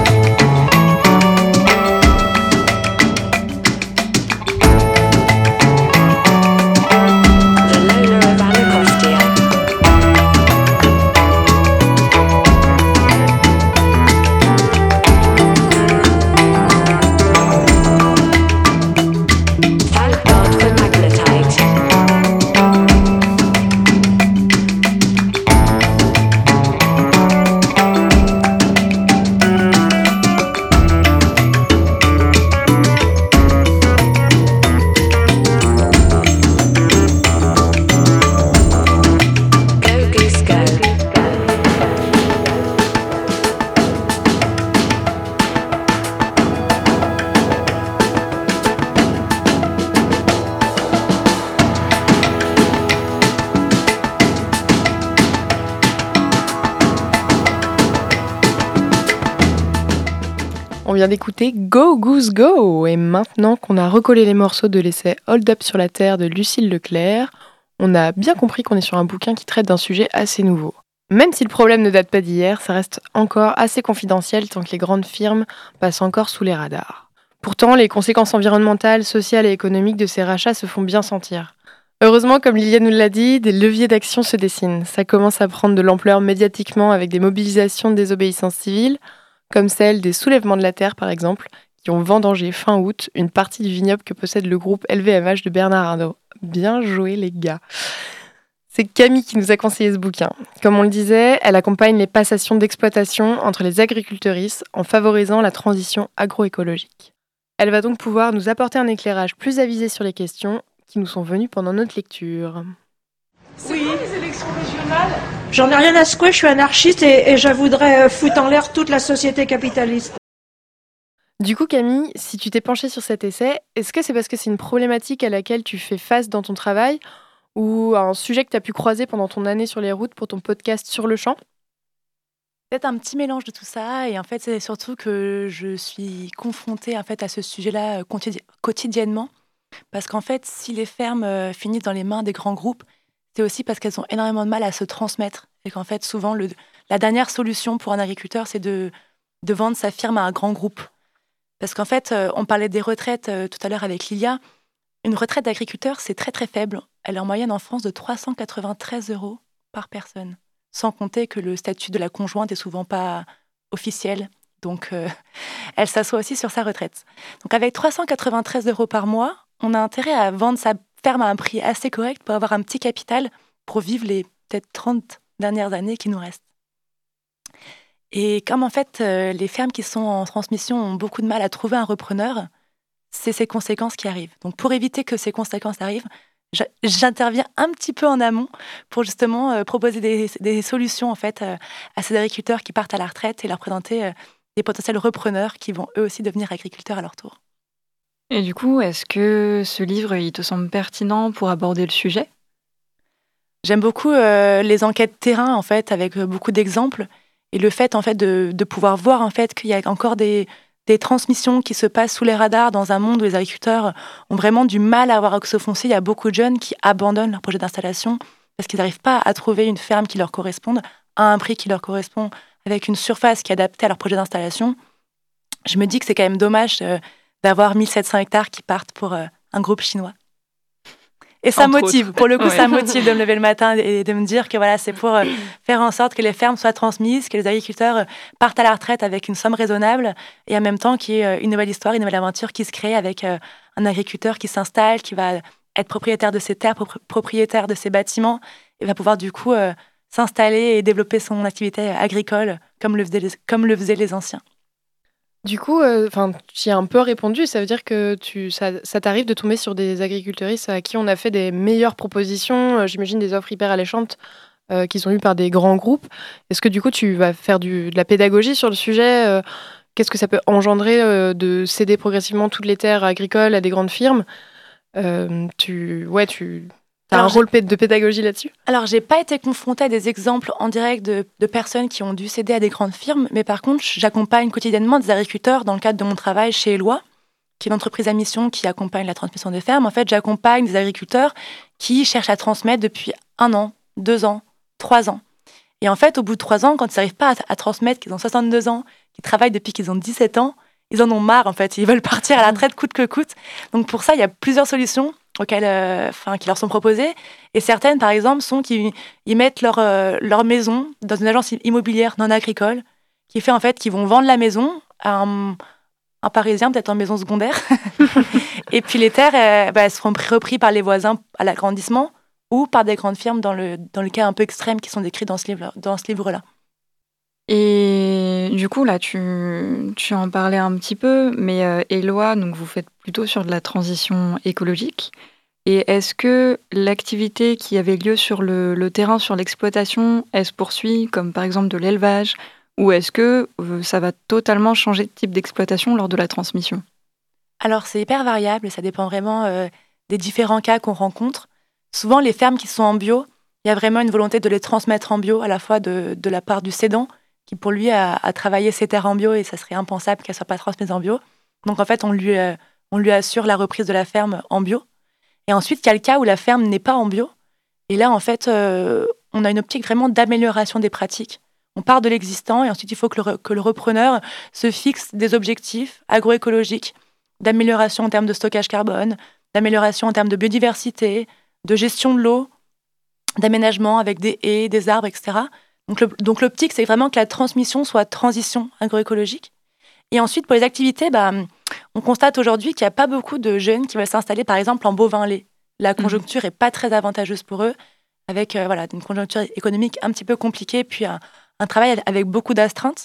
The Lola of Anacostia. Thank God for magnetite. Go goose go. On vient d'écouter Go Goose Go. Et maintenant qu'on a recollé les morceaux de l'essai Hold Up sur la Terre de Lucille Leclerc, on a bien compris qu'on est sur un bouquin qui traite d'un sujet assez nouveau. Même si le problème ne date pas d'hier, ça reste encore assez confidentiel tant que les grandes firmes passent encore sous les radars. Pourtant, les conséquences environnementales, sociales et économiques de ces rachats se font bien sentir. Heureusement, comme Liliane nous l'a dit, des leviers d'action se dessinent. Ça commence à prendre de l'ampleur médiatiquement avec des mobilisations de désobéissance civile, comme celle des soulèvements de la terre par exemple, qui ont vendangé fin août une partie du vignoble que possède le groupe L V M H de Bernard Arnault. Bien joué les gars. C'est Camille qui nous a conseillé ce bouquin. Comme on le disait, elle accompagne les passations d'exploitation entre les agricultrices en favorisant la transition agroécologique. Elle va donc pouvoir nous apporter un éclairage plus avisé sur les questions qui nous sont venues pendant notre lecture. Oui, les élections régionales. J'en ai rien à secouer, je suis anarchiste et, et je voudrais foutre en l'air toute la société capitaliste. Du coup, Camille, si tu t'es penchée sur cet essai, est-ce que c'est parce que c'est une problématique à laquelle tu fais face dans ton travail ou un sujet que tu as pu croiser pendant ton année sur les routes pour ton podcast Sur le champ ? Peut-être un petit mélange de tout ça, et en fait c'est surtout que je suis confrontée en fait à ce sujet-là quotidi- quotidiennement, parce qu'en fait si les fermes euh, finissent dans les mains des grands groupes, c'est aussi parce qu'elles ont énormément de mal à se transmettre, et qu'en fait souvent le, la dernière solution pour un agriculteur c'est de, de vendre sa firme à un grand groupe. Parce qu'en fait euh, on parlait des retraites euh, tout à l'heure avec Lilia, une retraite d'agriculteur c'est très très faible, elle est en moyenne en France de trois cent quatre-vingt-treize euros par personne. Sans compter que le statut de la conjointe est souvent pas officiel, donc euh, elle s'assoit aussi sur sa retraite. Donc avec trois cent quatre-vingt-treize euros par mois, on a intérêt à vendre sa ferme à un prix assez correct pour avoir un petit capital pour vivre les peut-être trente dernières années qui nous restent. Et comme en fait euh, les fermes qui sont en transmission ont beaucoup de mal à trouver un repreneur, c'est ces conséquences qui arrivent. Donc pour éviter que ces conséquences arrivent, j'interviens un petit peu en amont pour justement euh, proposer des, des solutions en fait euh, à ces agriculteurs qui partent à la retraite et leur présenter euh, des potentiels repreneurs qui vont eux aussi devenir agriculteurs à leur tour. Et du coup, est-ce que ce livre, il te semble pertinent pour aborder le sujet ? J'aime beaucoup euh, les enquêtes terrain en fait avec euh, beaucoup d'exemples et le fait en fait de, de pouvoir voir en fait qu'il y a encore des des transmissions qui se passent sous les radars dans un monde où les agriculteurs ont vraiment du mal à avoir accès au foncier. Il y a beaucoup de jeunes qui abandonnent leur projet d'installation parce qu'ils n'arrivent pas à trouver une ferme qui leur corresponde à un prix qui leur correspond avec une surface qui est adaptée à leur projet d'installation. Je me dis que c'est quand même dommage euh, d'avoir mille sept cents hectares qui partent pour euh, un groupe chinois. Et ça Entre motive, autres. pour le coup, Ouais. ça motive de me lever le matin et de me dire que voilà, c'est pour euh, faire en sorte que les fermes soient transmises, que les agriculteurs euh, partent à la retraite avec une somme raisonnable et en même temps qu'il y ait euh, une nouvelle histoire, une nouvelle aventure qui se crée avec euh, un agriculteur qui s'installe, qui va être propriétaire de ses terres, propri- propriétaire de ses bâtiments et va pouvoir du coup euh, s'installer et développer son activité agricole comme le faisaient les, comme le faisaient les anciens. Du coup, enfin, tu y as un peu répondu. Ça veut dire que tu, ça, ça t'arrive de tomber sur des agricultrices à qui on a fait des meilleures propositions, euh, j'imagine des offres hyper alléchantes euh, qui sont lus par des grands groupes. Est-ce que du coup, tu vas faire du, de la pédagogie sur le sujet euh, Qu'est-ce que ça peut engendrer euh, de céder progressivement toutes les terres agricoles à des grandes firmes euh, Tu, ouais, tu as un Alors, rôle de pédagogie là-dessus? Alors, j'ai pas été confrontée à des exemples en direct de, de personnes qui ont dû céder à des grandes firmes, mais par contre, j'accompagne quotidiennement des agriculteurs dans le cadre de mon travail chez Eloi, qui est une entreprise à mission qui accompagne la transmission des fermes. En fait, j'accompagne des agriculteurs qui cherchent à transmettre depuis un an, deux ans, trois ans. Et en fait, au bout de trois ans, quand ils n'arrivent pas à, à transmettre, qu'ils ont soixante-deux ans, qu'ils travaillent depuis qu'ils ont dix-sept ans, ils en ont marre, en fait. Ils veulent partir à la retraite coûte que coûte. Donc pour ça, il y a plusieurs solutions auxquelles, euh, enfin, qui leur sont proposées. Et certaines, par exemple, sont qu'ils ils mettent leur, euh, leur maison dans une agence immobilière non agricole, qui fait en fait qu'ils vont vendre la maison à un, un Parisien, peut-être en maison secondaire. Et puis les terres, euh, bah, elles seront reprises par les voisins à l'agrandissement ou par des grandes firmes dans le, dans le cas un peu extrême qui sont décrits dans ce livre, dans ce livre-là. Et du coup, là, tu, tu en parlais un petit peu, mais euh, Eloi, donc vous faites plutôt sur de la transition écologique. Et est-ce que l'activité qui avait lieu sur le, le terrain, sur l'exploitation, elle se poursuit, comme par exemple de l'élevage, ou est-ce que euh, ça va totalement changer de type d'exploitation lors de la transmission? Alors, c'est hyper variable, ça dépend vraiment euh, des différents cas qu'on rencontre. Souvent, les fermes qui sont en bio, il y a vraiment une volonté de les transmettre en bio, à la fois de, de la part du cédant, qui pour lui a, a travaillé ses terres en bio et ça serait impensable qu'elles ne soient pas transmises en bio. Donc en fait, on lui, euh, on lui assure la reprise de la ferme en bio. Et ensuite, il y a le cas où la ferme n'est pas en bio. Et là, en fait, euh, on a une optique vraiment d'amélioration des pratiques. On part de l'existant et ensuite, il faut que le, que le repreneur se fixe des objectifs agroécologiques, d'amélioration en termes de stockage carbone, d'amélioration en termes de biodiversité, de gestion de l'eau, d'aménagement avec des haies, des arbres, et cetera. Donc, le, donc l'optique, c'est vraiment que la transmission soit transition agroécologique. Et ensuite, pour les activités, bah, on constate aujourd'hui qu'il n'y a pas beaucoup de jeunes qui veulent s'installer, par exemple, en bovin-lait. La conjoncture n'est mmh. pas très avantageuse pour eux, avec euh, voilà, une conjoncture économique un petit peu compliquée, puis un, un travail avec beaucoup d'astreintes.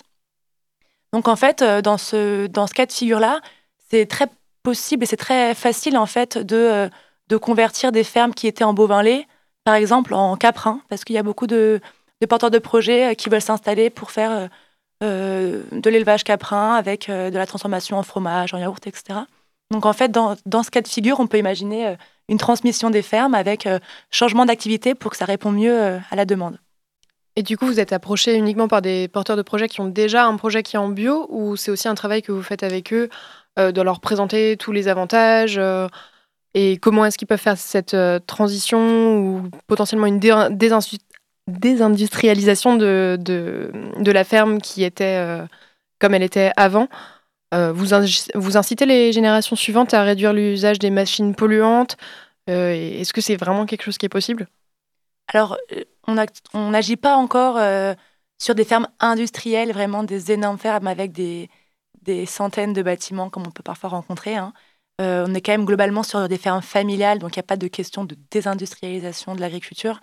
Donc, en fait, euh, dans, ce, dans ce cas de figure-là, c'est très possible et c'est très facile, en fait, de, euh, de convertir des fermes qui étaient en bovin-lait, par exemple, en caprin, parce qu'il y a beaucoup de... des porteurs de projets qui veulent s'installer pour faire euh, de l'élevage caprin avec euh, de la transformation en fromage, en yaourt, et cetera. Donc en fait, dans, dans ce cas de figure, on peut imaginer euh, une transmission des fermes avec euh, changement d'activité pour que ça réponde mieux euh, à la demande. Et du coup, vous êtes approché uniquement par des porteurs de projets qui ont déjà un projet qui est en bio, ou c'est aussi un travail que vous faites avec eux, euh, de leur présenter tous les avantages euh, et comment est-ce qu'ils peuvent faire cette euh, transition ou potentiellement une dé- désinsu- désindustrialisation de, de, de la ferme qui était euh, comme elle était avant. Euh, vous, in- vous incitez les générations suivantes à réduire l'usage des machines polluantes. Euh, est-ce que c'est vraiment quelque chose qui est possible? Alors, on n'agit pas encore euh, sur des fermes industrielles, vraiment des énormes fermes avec des, des centaines de bâtiments comme on peut parfois rencontrer. Hein. Euh, on est quand même globalement sur des fermes familiales, donc il n'y a pas de question de désindustrialisation de l'agriculture.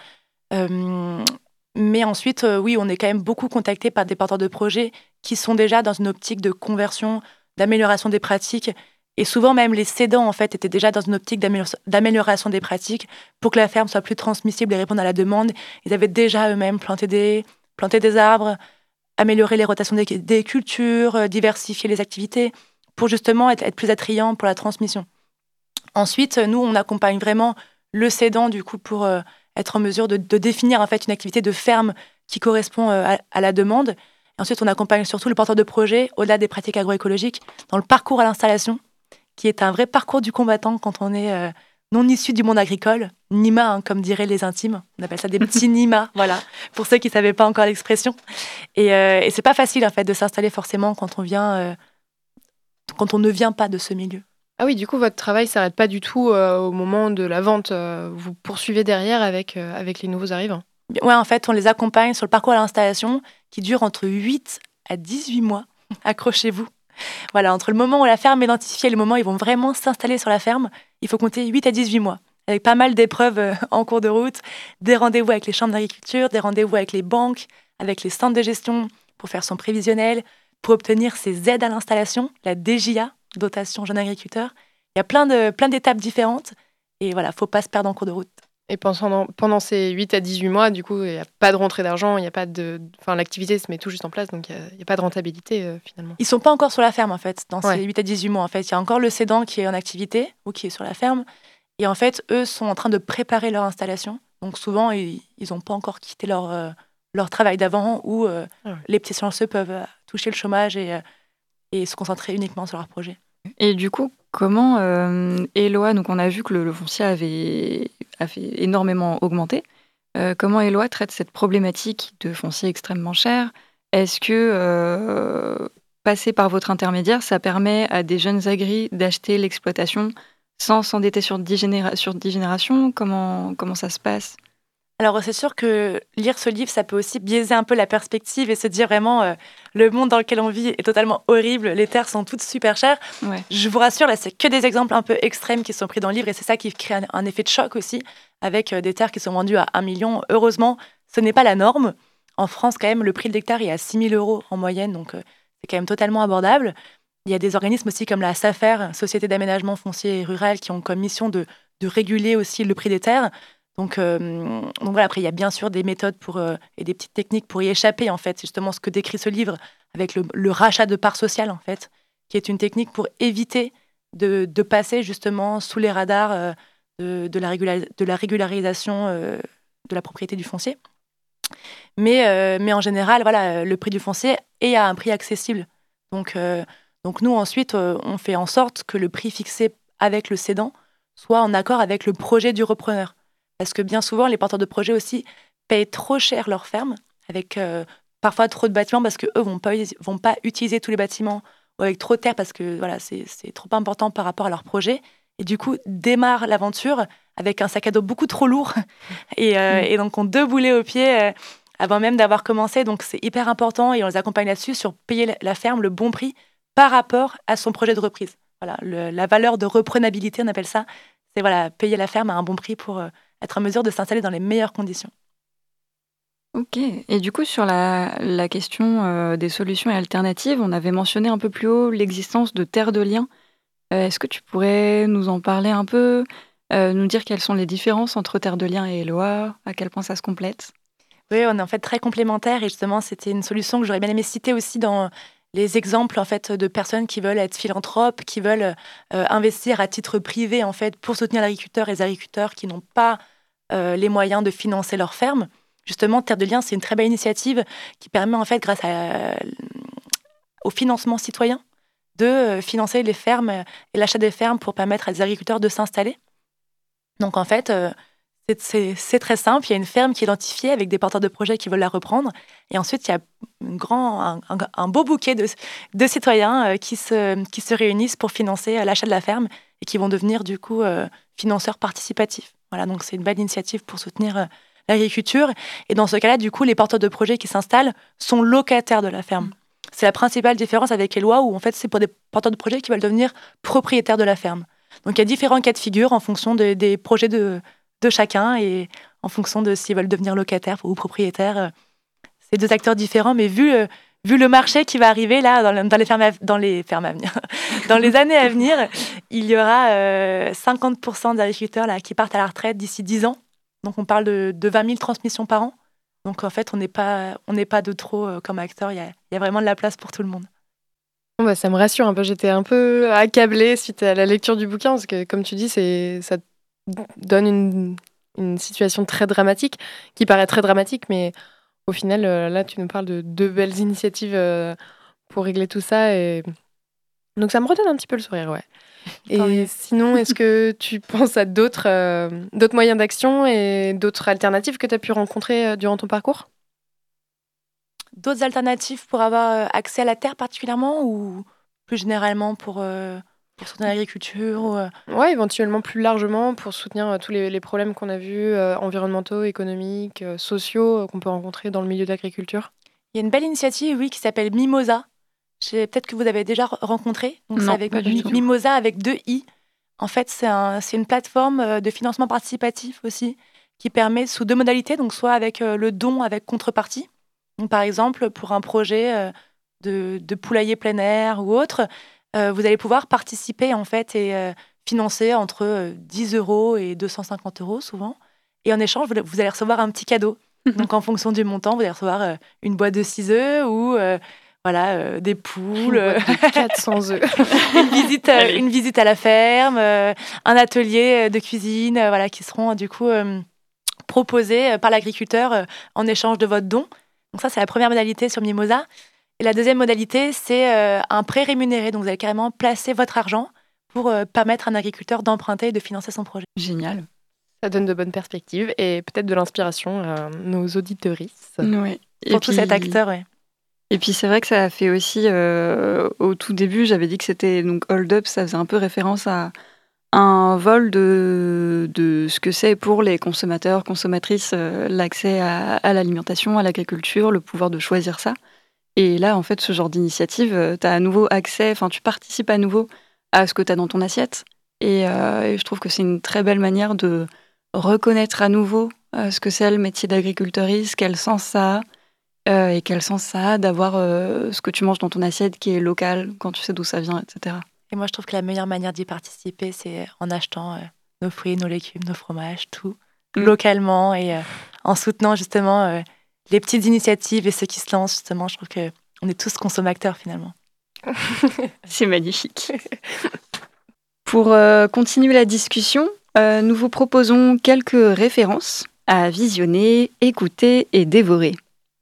Euh, mais ensuite, euh, oui, on est quand même beaucoup contacté par des porteurs de projets qui sont déjà dans une optique de conversion, d'amélioration des pratiques. Et souvent, même les cédants, en fait, étaient déjà dans une optique d'amélioration, d'amélioration des pratiques pour que la ferme soit plus transmissible et réponde à la demande. Ils avaient déjà eux-mêmes planté des, planté des arbres, amélioré les rotations des, des cultures, euh, diversifier les activités pour justement être, être plus attrayants pour la transmission. Ensuite, nous, on accompagne vraiment le cédant, du coup, pour... Euh, être en mesure de, de définir en fait une activité de ferme qui correspond euh, à, à la demande. Et ensuite, on accompagne surtout le porteur de projet, au-delà des pratiques agroécologiques, dans le parcours à l'installation, qui est un vrai parcours du combattant quand on est euh, non issu du monde agricole. Nima, hein, comme diraient les intimes. On appelle ça des petits Nima, voilà, pour ceux qui ne savaient pas encore l'expression. Et, euh, et c'est pas facile en fait de s'installer forcément quand on vient, euh, quand on ne vient pas de ce milieu. Ah oui, du coup, votre travail ne s'arrête pas du tout euh, au moment de la vente. Euh, vous poursuivez derrière avec, euh, avec les nouveaux arrivants. Oui, en fait, on les accompagne sur le parcours à l'installation qui dure entre huit à dix-huit mois. Accrochez-vous. Voilà, entre le moment où la ferme est identifiée et le moment où ils vont vraiment s'installer sur la ferme, il faut compter huit à dix-huit mois. Avec pas mal d'épreuves euh, en cours de route, des rendez-vous avec les chambres d'agriculture, des rendez-vous avec les banques, avec les centres de gestion pour faire son prévisionnel, pour obtenir ses aides à l'installation, la D J A, dotation jeune agriculteur. Il y a plein, de, plein d'étapes différentes et voilà, il ne faut pas se perdre en cours de route. Et pendant, pendant ces huit à dix-huit mois, du coup, il n'y a pas de rentrée d'argent, il y a pas de, enfin, l'activité se met tout juste en place, donc il n'y a, a pas de rentabilité euh, finalement. Ils sont pas encore sur la ferme en fait, dans Ouais. ces huit à dix-huit mois en fait. Il y a encore le cédant qui est en activité ou qui est sur la ferme. Et en fait, eux sont en train de préparer leur installation. Donc souvent, ils n'ont pas encore quitté leur, euh, leur travail d'avant où euh, Ah ouais. les petits chanceux peuvent euh, toucher le chômage et, euh, et se concentrer uniquement sur leur projet. Et du coup, comment euh, Eloi, donc on a vu que le, le foncier avait, avait énormément augmenté, euh, comment Eloi traite cette problématique de foncier extrêmement cher? Est-ce que euh, passer par votre intermédiaire, ça permet à des jeunes agris d'acheter l'exploitation sans s'endetter sur dix, généra- sur dix générations? Comment, comment ça se passe? Alors c'est sûr que lire ce livre, ça peut aussi biaiser un peu la perspective et se dire vraiment euh, le monde dans lequel on vit est totalement horrible, les terres sont toutes super chères. Ouais. Je vous rassure, là c'est que des exemples un peu extrêmes qui sont pris dans le livre et c'est ça qui crée un, un effet de choc aussi avec euh, des terres qui sont vendues à un million. Heureusement, ce n'est pas la norme. En France, quand même, le prix de l'hectare est à six mille euros en moyenne, donc euh, c'est quand même totalement abordable. Il y a des organismes aussi comme la SAFER, Société d'aménagement foncier et rural, qui ont comme mission de, de réguler aussi le prix des terres. Donc, euh, donc voilà, après, il y a bien sûr des méthodes pour, euh, et des petites techniques pour y échapper, en fait. C'est justement ce que décrit ce livre avec le, le rachat de parts sociales, en fait, qui est une technique pour éviter de, de passer justement sous les radars euh, de, de, la régula- de la régularisation euh, de la propriété du foncier. Mais, euh, mais en général, voilà, le prix du foncier est à un prix accessible. Donc, euh, donc nous, ensuite, euh, on fait en sorte que le prix fixé avec le cédant soit en accord avec le projet du repreneur. Parce que bien souvent, les porteurs de projets aussi payent trop cher leur ferme, avec euh, parfois trop de bâtiments parce qu'eux ne vont pas, vont pas utiliser tous les bâtiments, ou avec trop de terre parce que voilà, c'est, c'est trop important par rapport à leur projet. Et du coup, démarrent l'aventure avec un sac à dos beaucoup trop lourd. Et, euh, mmh. et donc, ont deux boulets aux pieds euh, avant même d'avoir commencé. Donc, c'est hyper important et on les accompagne là-dessus sur payer la ferme le bon prix par rapport à son projet de reprise. Voilà, le, la valeur de reprenabilité, on appelle ça. C'est voilà, payer la ferme à un bon prix pour euh, être en mesure de s'installer dans les meilleures conditions. Ok. Et du coup, sur la, la question euh, des solutions et alternatives, on avait mentionné un peu plus haut l'existence de terres de liens. Euh, est-ce que tu pourrais nous en parler un peu, euh, nous dire quelles sont les différences entre terres de liens et Eloi, à quel point ça se complète? Oui, on est en fait très complémentaires et justement, c'était une solution que j'aurais bien aimé citer aussi dans les exemples en fait de personnes qui veulent être philanthropes, qui veulent euh, investir à titre privé en fait pour soutenir l'agriculteur et les agriculteurs qui n'ont pas euh, les moyens de financer leur ferme. Justement, Terre de Liens, c'est une très belle initiative qui permet en fait, grâce à, euh, au financement citoyen, de euh, financer les fermes et l'achat des fermes pour permettre à des agriculteurs de s'installer. Donc en fait, euh, c'est, c'est, c'est très simple. Il y a une ferme qui est identifiée avec des porteurs de projets qui veulent la reprendre. Et ensuite, il y a un, grand, un, un, un beau bouquet de, de citoyens euh, qui, se, qui se réunissent pour financer euh, l'achat de la ferme et qui vont devenir du coup euh, financeurs participatifs. Voilà, donc c'est une belle initiative pour soutenir euh, l'agriculture. Et dans ce cas-là, du coup, les porteurs de projets qui s'installent sont locataires de la ferme. C'est la principale différence avec les lois où en fait, c'est pour des porteurs de projets qui veulent devenir propriétaires de la ferme. Donc il y a différents cas de figure en fonction de, des projets de, de chacun et en fonction de s'ils veulent devenir locataires ou propriétaires. C'est deux acteurs différents, mais vu, euh, vu le marché qui va arriver là dans, dans les fermes à, dans les fermes à venir, dans les années à venir, il y aura euh, cinquante pour cent d'agriculteurs là, qui partent à la retraite d'ici dix ans. Donc on parle de, de vingt mille transmissions par an. Donc en fait, on n'est pas, on n'est pas de trop euh, comme acteur. Il y a, il y a vraiment de la place pour tout le monde. Bon bah, ça me rassure un peu. J'étais un peu accablée suite à la lecture du bouquin parce que, comme tu dis, c'est, ça donne une, une situation très dramatique qui paraît très dramatique, mais au final, euh, là, tu nous parles de deux belles initiatives euh, pour régler tout ça. Et... donc ça me redonne un petit peu le sourire, ouais. Et sinon, est-ce que tu penses à d'autres, euh, d'autres moyens d'action et d'autres alternatives que tu as pu rencontrer euh, durant ton parcours ? D'autres alternatives pour avoir accès à la terre particulièrement ou plus généralement pour, euh, pour soutenir l'agriculture ou, euh... Oui, éventuellement plus largement pour soutenir euh, tous les, les problèmes qu'on a vus, euh, environnementaux, économiques, euh, sociaux, euh, qu'on peut rencontrer dans le milieu de l'agriculture. Il y a une belle initiative, oui, qui s'appelle Mimosa. Je, peut-être que vous avez déjà rencontré. Donc non, c'est avec pas du tout. Mimosa avec deux i. En fait, c'est, un, c'est une plateforme de financement participatif aussi qui permet sous deux modalités, donc soit avec euh, le don avec contrepartie. Donc, par exemple, pour un projet euh, de, de poulailler plein air ou autre, euh, vous allez pouvoir participer en fait et euh, financer entre euh, dix euros et deux cent cinquante euros souvent. Et en échange, vous, vous allez recevoir un petit cadeau. Donc, en fonction du montant, vous allez recevoir euh, une boîte de ciseaux ou euh, voilà, euh, des poules. Une boîte de quatre cents œufs. une, visite, euh, une visite à la ferme, euh, un atelier de cuisine, euh, voilà, qui seront du coup euh, proposés par l'agriculteur euh, en échange de votre don. Donc ça, c'est la première modalité sur Mimosa. Et la deuxième modalité, c'est euh, un prêt rémunéré. Donc vous allez carrément placer votre argent pour euh, permettre à un agriculteur d'emprunter et de financer son projet. Génial. Ça donne de bonnes perspectives et peut-être de l'inspiration à nos auditeuristes. Ouais. Pour tout cet acteur, oui. Et puis c'est vrai que ça a fait aussi, euh, au tout début, j'avais dit que c'était donc Hold Up, ça faisait un peu référence à un vol de, de ce que c'est pour les consommateurs, consommatrices, euh, l'accès à, à l'alimentation, à l'agriculture, le pouvoir de choisir ça. Et là, en fait, ce genre d'initiative, tu as à nouveau accès, enfin, tu participes à nouveau à ce que tu as dans ton assiette. Et, euh, et je trouve que c'est une très belle manière de reconnaître à nouveau euh, ce que c'est le métier d'agriculteuriste, quel sens ça a, euh, et quel sens ça a d'avoir euh, ce que tu manges dans ton assiette qui est local, quand tu sais d'où ça vient, et cetera. Et moi, je trouve que la meilleure manière d'y participer, c'est en achetant euh, nos fruits, nos légumes, nos fromages, tout, mmh. localement, et euh, en soutenant justement euh, les petites initiatives et ceux qui se lancent, justement. Je trouve qu'on est tous consommateurs, finalement. C'est magnifique. Pour euh, continuer la discussion, euh, nous vous proposons quelques références à visionner, écouter et dévorer.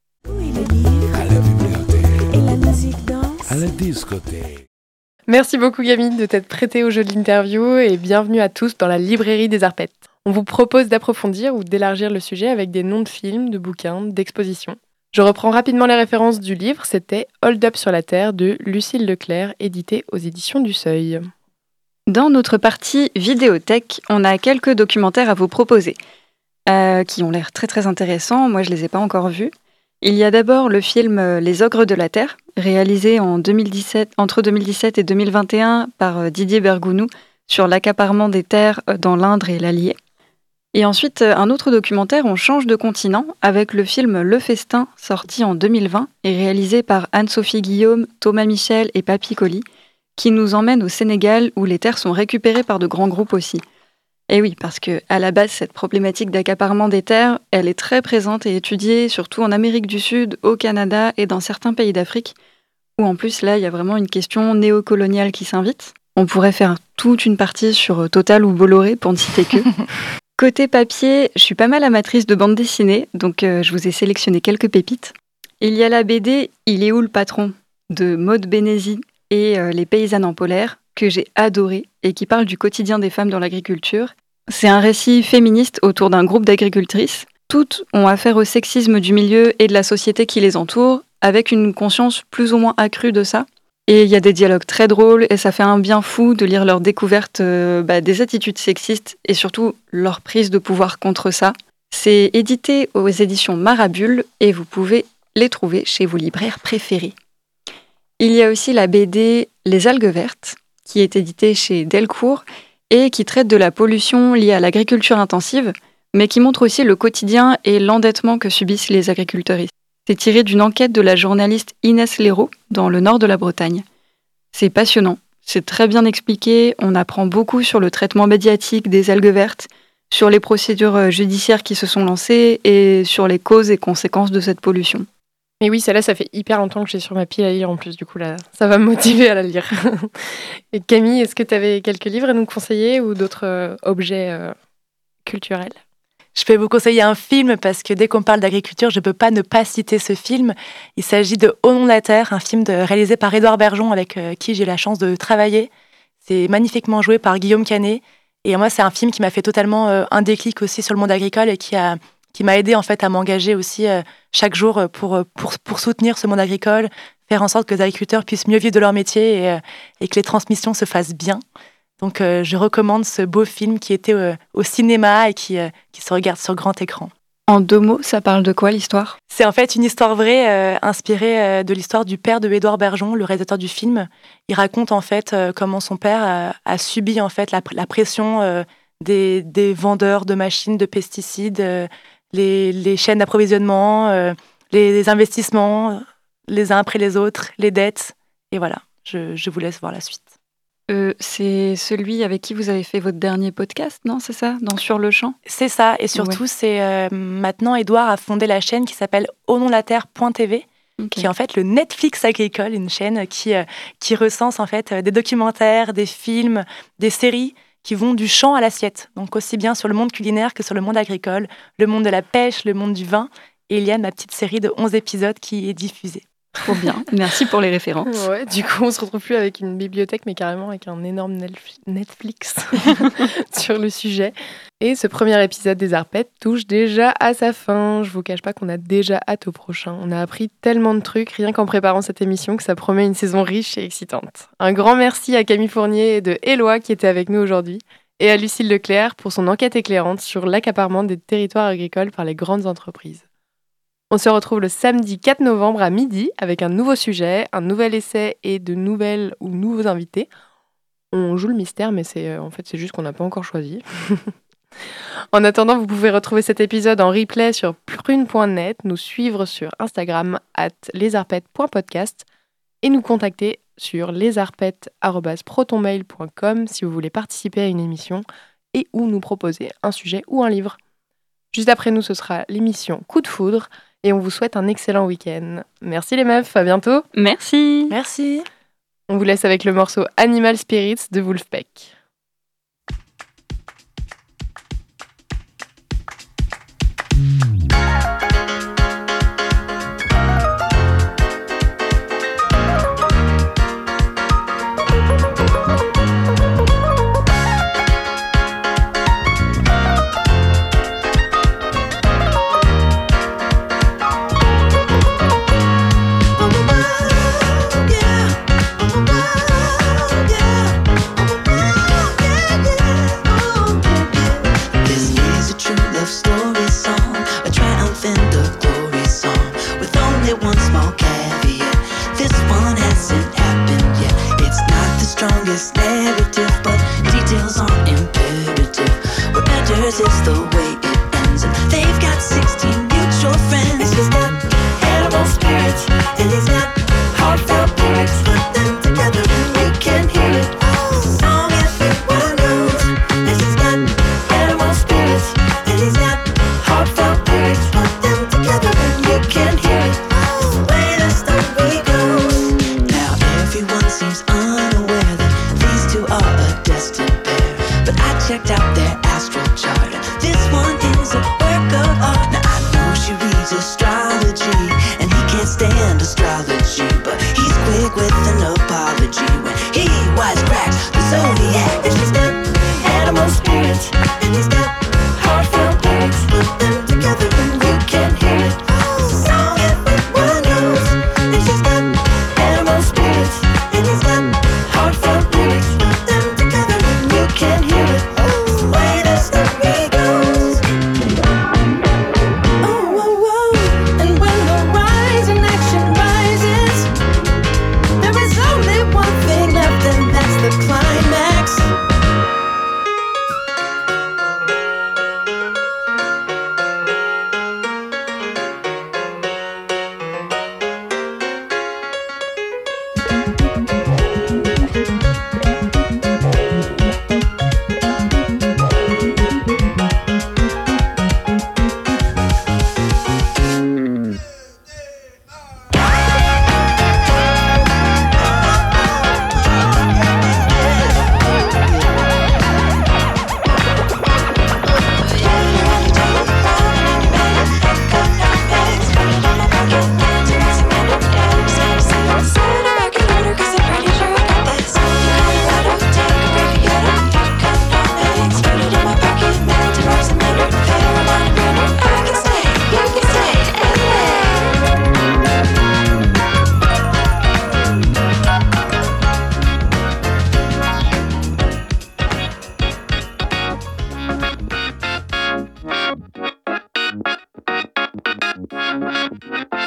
À la bibliothèque. Et la musique danse. À la discothèque. Merci beaucoup Camille de t'être prêtée au jeu de l'interview et bienvenue à tous dans la librairie des Arpettes. On vous propose d'approfondir ou d'élargir le sujet avec des noms de films, de bouquins, d'expositions. Je reprends rapidement les références du livre, c'était Hold Up sur la Terre de Lucille Leclerc, édité aux éditions du Seuil. Dans notre partie vidéothèque, on a quelques documentaires à vous proposer, euh, qui ont l'air très très intéressants, moi je les ai pas encore vus. Il y a d'abord le film Les Ogres de la Terre, réalisé en deux mille dix-sept, entre deux mille dix-sept et deux mille vingt et un par Didier Bergounou sur l'accaparement des terres dans l'Indre et l'Allier. Et ensuite, un autre documentaire, on change de continent, avec le film Le Festin, sorti en deux mille vingt et réalisé par Anne-Sophie Guillaume, Thomas Michel et Papy Colli, qui nous emmène au Sénégal où les terres sont récupérées par de grands groupes aussi. Et oui, parce que à la base, cette problématique d'accaparement des terres, elle est très présente et étudiée, surtout en Amérique du Sud, au Canada et dans certains pays d'Afrique, où en plus, là, il y a vraiment une question néocoloniale qui s'invite. On pourrait faire toute une partie sur Total ou Bolloré, pour ne citer que. Côté papier, je suis pas mal amatrice de bande dessinée, donc euh, je vous ai sélectionné quelques pépites. Il y a la B D « Il est où le patron ?» de Maude Bénézy et euh, Les paysannes en polaire, que j'ai adoré et qui parle du quotidien des femmes dans l'agriculture. C'est un récit féministe autour d'un groupe d'agricultrices. Toutes ont affaire au sexisme du milieu et de la société qui les entoure, avec une conscience plus ou moins accrue de ça. Et il y a des dialogues très drôles et ça fait un bien fou de lire leur découverte euh, bah, des attitudes sexistes et surtout leur prise de pouvoir contre ça. C'est édité aux éditions Marabule et vous pouvez les trouver chez vos libraires préférés. Il y a aussi la B D Les algues vertes qui est éditée chez Delcourt et qui traite de la pollution liée à l'agriculture intensive, mais qui montre aussi le quotidien et l'endettement que subissent les agriculteuristes. C'est tiré d'une enquête de la journaliste Inès Léraud dans le nord de la Bretagne. C'est passionnant, c'est très bien expliqué, on apprend beaucoup sur le traitement médiatique des algues vertes, sur les procédures judiciaires qui se sont lancées et sur les causes et conséquences de cette pollution. Mais oui, celle-là, ça fait hyper longtemps que j'ai sur ma pile à lire en plus, du coup là, ça va me motiver à la lire. Et Camille, est-ce que tu avais quelques livres à nous conseiller ou d'autres euh, objets euh, culturels ? Je peux vous conseiller un film parce que dès qu'on parle d'agriculture, je ne peux pas ne pas citer ce film. Il s'agit de Au nom de la terre, un film de, réalisé par Édouard Bergeon avec euh, qui j'ai la chance de travailler. C'est magnifiquement joué par Guillaume Canet. Et moi, c'est un film qui m'a fait totalement euh, un déclic aussi sur le monde agricole et qui, a, qui m'a aidé en fait, à m'engager aussi euh, chaque jour pour, pour, pour soutenir ce monde agricole, faire en sorte que les agriculteurs puissent mieux vivre de leur métier et, euh, et que les transmissions se fassent bien. Donc, euh, je recommande ce beau film qui était euh, au cinéma et qui, euh, qui se regarde sur grand écran. En deux mots, ça parle de quoi l'histoire ? C'est en fait une histoire vraie, euh, inspirée euh, de l'histoire du père de Édouard Bergeon, le réalisateur du film. Il raconte en fait euh, comment son père a, a subi en fait la, la pression euh, des, des vendeurs de machines, de pesticides, euh, les, les chaînes d'approvisionnement, euh, les, les investissements, les uns après les autres, les dettes. Et voilà, je, je vous laisse voir la suite. Euh, c'est celui avec qui vous avez fait votre dernier podcast, non? C'est ça? Dans Sur le champ? C'est ça, et surtout, Ouais. c'est euh, maintenant Édouard a fondé la chaîne qui s'appelle Au nom de la terre point t v, Ok. qui est en fait le Netflix agricole, une chaîne qui, euh, qui recense en fait euh, des documentaires, des films, des séries qui vont du champ à l'assiette. Donc aussi bien sur le monde culinaire que sur le monde agricole, le monde de la pêche, le monde du vin. Et il y a ma petite série de onze épisodes qui est diffusée. Trop bien. Merci pour les références. Ouais, du coup, on se retrouve plus avec une bibliothèque, mais carrément avec un énorme Nelf- Netflix sur le sujet. Et ce premier épisode des Arpettes touche déjà à sa fin. Je vous cache pas qu'on a déjà hâte au prochain. On a appris tellement de trucs rien qu'en préparant cette émission que ça promet une saison riche et excitante. Un grand merci à Camille Fournier et de Éloi qui étaient avec nous aujourd'hui, et à Lucille Leclerc pour son enquête éclairante sur l'accaparement des territoires agricoles par les grandes entreprises. On se retrouve le samedi quatre novembre à midi avec un nouveau sujet, un nouvel essai et de nouvelles ou nouveaux invités. On joue le mystère, mais c'est euh, en fait c'est juste qu'on n'a pas encore choisi. En attendant, vous pouvez retrouver cet épisode en replay sur prune point net, nous suivre sur Instagram arobase lesarpettes point podcast et nous contacter sur lesarpettes arobase protonmail point com si vous voulez participer à une émission et ou nous proposer un sujet ou un livre. Juste après nous, ce sera l'émission Coup de foudre. Et on vous souhaite un excellent week-end. Merci les meufs, à bientôt. Merci. Merci. On vous laisse avec le morceau Animal Spirits de Wolfpack. strongest narrative, but details aren't imperative. What matters is the way it ends, and they've got sixteen mutual friends. She's got animal spirits, and he's got heartfelt lyrics. Put them together and we can hear it. Song everyone knows. And she's got animal spirits, and he's got heartfelt lyrics. Put them together and we can hear it. The way the story goes. Now everyone seems unaware that these two are a destined pair. But I checked out their astral chart. This one is a work of art. Now I know she reads astrology, and he can't stand astrology, but he's quick with an apology when he wisecracks the zodiac. And she's got animal spirits, and he's got heartfelt lyrics. Put them together and you can hear it. Song everyone knows. And she's got animal spirits, and he's got heartfelt lyrics. Put them together and you can hear it. The way the story goes. Oh, oh, oh. And when the rising action rises, there is only one thing left, and that's the climax. Thank you.